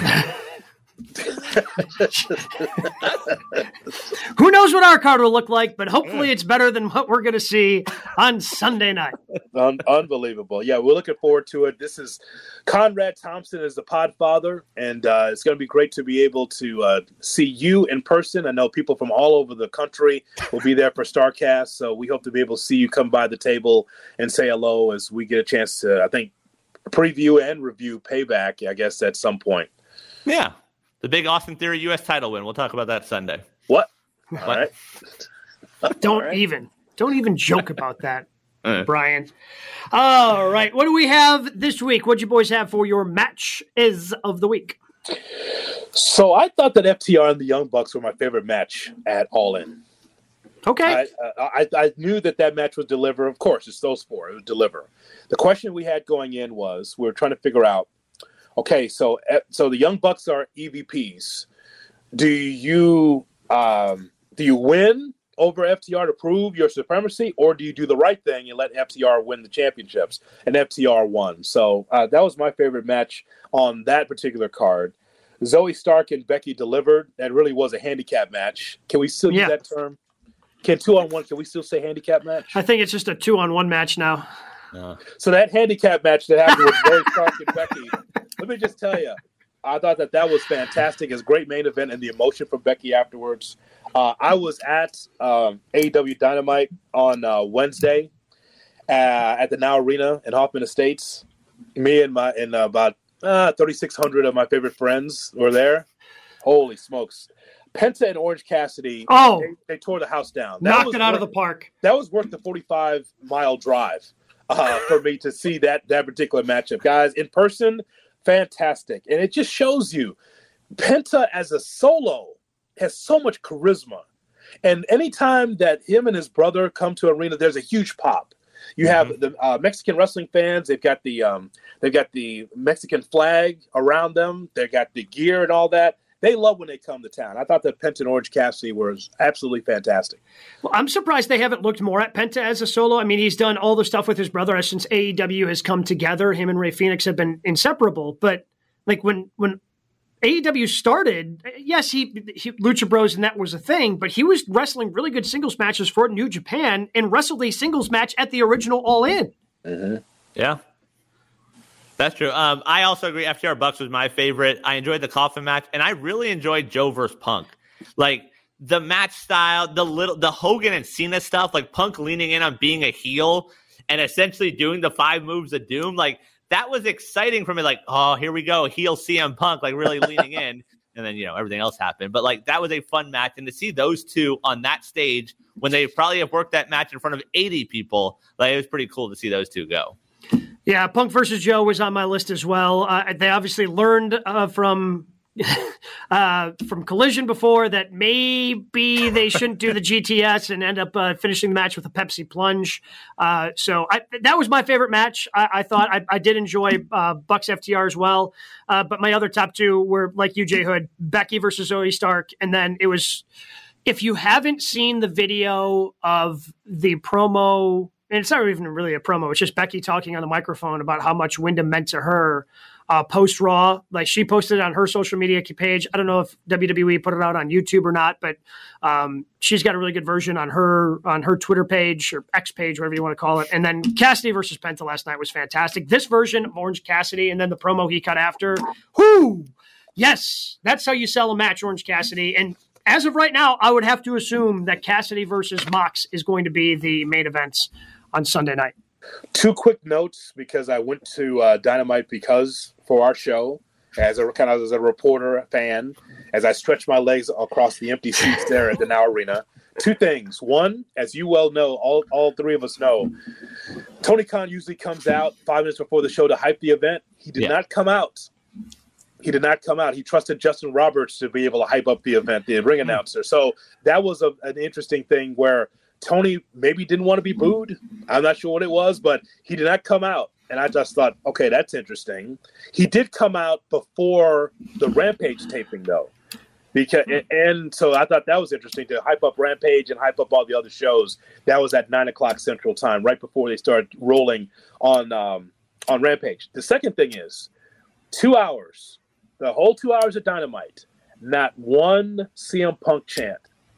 Who knows what our card will look like, but hopefully it's better than what we're going to see on Sunday night. Un- unbelievable. Yeah, we're looking forward to it. This is Conrad Thompson is the Podfather, and uh, it's going to be great to be able to uh, see you in person. I know people from all over the country will be there for StarCast, so we hope to be able to see you come by the table and say hello as we get a chance to, I think, preview and review Payback, I guess, at some point. Yeah. The big Austin Theory U S title win. We'll talk about that Sunday. What? What? All right. Don't All right. even. Don't even joke about that, Uh. Brian. All right. What do we have this week? What'd you boys have for your match is of the week? So I thought that F T R and the Young Bucks were my favorite match at All In. Okay. I, I, I knew that that match would deliver. Of course, it's those four. It would deliver. The question we had going in was we were trying to figure out, okay, so so the Young Bucks are E V Ps. Do you um, do you win over F T R to prove your supremacy, or do you do the right thing and let F T R win the championships? And F T R won. So uh, that was my favorite match on that particular card. Zoe Stark and Becky delivered. That really was a handicap match. Can we still Yeah. use that term? Can two on one? Can we still say handicap match? I think it's just a two-on-one match now. Uh, So that handicap match that happened with Zoe Stark and Becky, let me just tell you, I thought that that was fantastic. It's a great main event and the emotion from Becky afterwards. Uh, I was at um, A E W Dynamite on uh, Wednesday uh, at the Now Arena in Hoffman Estates. Me and my and uh, about uh, thirty-six hundred of my favorite friends were there. Holy smokes. Penta and Orange Cassidy, Oh. they, they tore the house down. That Knocked was it out worth, of the park. That was worth the forty-five mile drive uh, for me to see that that particular matchup. Guys, in person, fantastic. And it just shows you Penta as a solo has so much charisma. And anytime that him and his brother come to arena, there's a huge pop. You have mm-hmm. the uh, Mexican wrestling fans. They've got the um, they've got the Mexican flag around them. They've got the gear and all that. They love when they come to town. I thought that Penta and Orange Cassidy was absolutely fantastic. Well, I'm surprised they haven't looked more at Penta as a solo. I mean, he's done all the stuff with his brother since A E W has come together. Him and Rey Fenix have been inseparable. But like when when A E W started, yes, he, he Lucha Bros and that was a thing, but he was wrestling really good singles matches for New Japan and wrestled a singles match at the original All In. Mm-hmm. Yeah. That's true. Um, I also agree. F T R Bucks was my favorite. I enjoyed the coffin match, and I really enjoyed Joe versus Punk. Like the match style, the little, the Hogan and Cena stuff, like Punk leaning in on being a heel and essentially doing the five moves of doom. Like that was exciting for me. Like, oh, here we go, heel C M Punk, like really leaning in, and then you know everything else happened. But like that was a fun match, and to see those two on that stage when they probably have worked that match in front of eighty people, like it was pretty cool to see those two go. Yeah, Punk versus Joe was on my list as well. Uh, they obviously learned uh, from uh, from Collision before that maybe they shouldn't do the G T S and end up uh, finishing the match with a Pepsi plunge. Uh, so I, that was my favorite match. I, I thought I, I did enjoy uh, Bucks F T R as well. Uh, but my other top two were, like you, Jay Hood, Becky versus Zoe Stark. And then it was, if you haven't seen the video of the promo, and it's not even really a promo, it's just Becky talking on the microphone about how much Wyndham meant to her uh, post Raw. Like she posted it on her social media page. I don't know if W W E put it out on YouTube or not, but um, she's got a really good version on her on her Twitter page or X page, whatever you want to call it. And then Cassidy versus Penta last night was fantastic. This version of Orange Cassidy and then the promo he cut after. Whoo! Yes, that's how you sell a match, Orange Cassidy. And as of right now, I would have to assume that Cassidy versus Mox is going to be the main events on Sunday night. Two quick notes, because I went to uh, Dynamite because for our show, as a kind of as a reporter, a fan, as I stretched my legs across the empty seats there at the Now Arena. Two things. One, as you well know, all, all three of us know, Tony Khan usually comes out five minutes before the show to hype the event. He did yeah. not come out. He did not come out. He trusted Justin Roberts to be able to hype up the event, the ring announcer. So that was a, an interesting thing where Tony maybe didn't want to be booed. I'm not sure what it was, but he did not come out. And I just thought, okay, that's interesting. He did come out before the Rampage taping, though. Because and so I thought that was interesting to hype up Rampage and hype up all the other shows. That was at nine o'clock Central Time, right before they started rolling on um, on Rampage. The second thing is two hours, the whole two hours of Dynamite, not one C M Punk chant.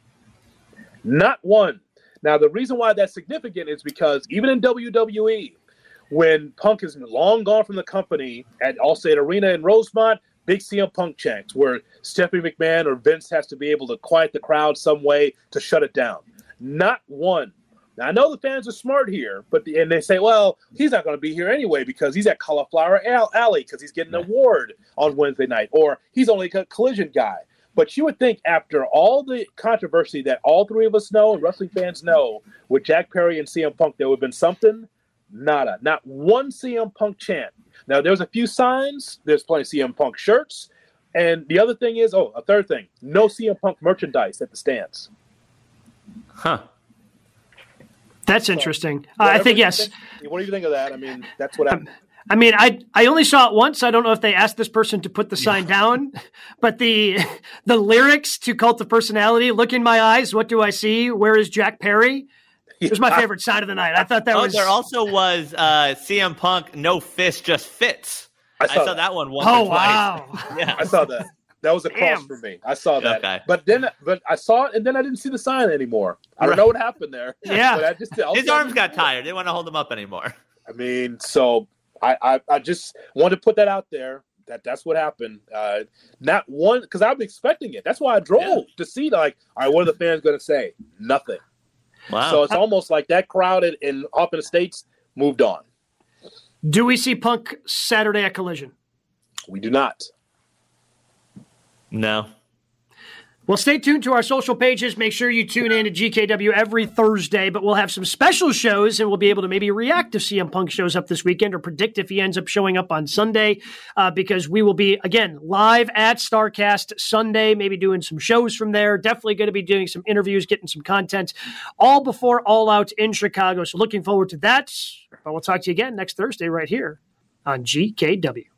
Not one. Now, the reason why that's significant is because even in W W E, when Punk is long gone from the company at Allstate Arena in Rosemont, big C M Punk chants where Stephanie McMahon or Vince has to be able to quiet the crowd some way to shut it down. Not one. Now, I know the fans are smart here, but the, and they say, well, he's not going to be here anyway because he's at Cauliflower Alley because he's getting an award on Wednesday night, or he's only a Collision guy. But you would think after all the controversy that all three of us know and wrestling fans know with Jack Perry and C M Punk, there would have been something. Nada. Not one C M Punk chant. Now, there's a few signs. There's plenty of C M Punk shirts. And the other thing is, oh, a third thing, no C M Punk merchandise at the stands. Huh. That's interesting. So, uh, I think, yes. Think, what do you think of that? I mean, that's what happened. Um, I mean, I I only saw it once. I don't know if they asked this person to put the sign yeah. down, but the the lyrics to Cult of Personality, look in my eyes, what do I see? Where is Jack Perry? It was my favorite side of the night. I thought that oh, was. There also was uh, C M Punk, no fist, just fits. I saw, I saw that. that one once oh, or twice. Wow. yeah, I saw that. That was a cross Damn. for me. I saw that. Okay. But then but I saw it, and then I didn't see the sign anymore. I don't right. know what happened there. Yeah. But I just, His arms got tired. They didn't want to hold him up anymore. I mean, so I, I, I just wanted to put that out there. That that's what happened. Uh, not one, because I've been expecting it. That's why I drove yeah. to see, like, all right, what are the fans going to say? Nothing. Wow. So it's almost like that crowd in, in up in the States moved on. Do we see Punk Saturday at Collision? We do not. No. Well, stay tuned to our social pages. Make sure you tune in to G K W every Thursday, but we'll have some special shows, and we'll be able to maybe react if C M Punk shows up this weekend or predict if he ends up showing up on Sunday, uh, because we will be, again, live at StarCast Sunday, maybe doing some shows from there. Definitely going to be doing some interviews, getting some content, all before All Out in Chicago. So looking forward to that. But we'll talk to you again next Thursday right here on G K W.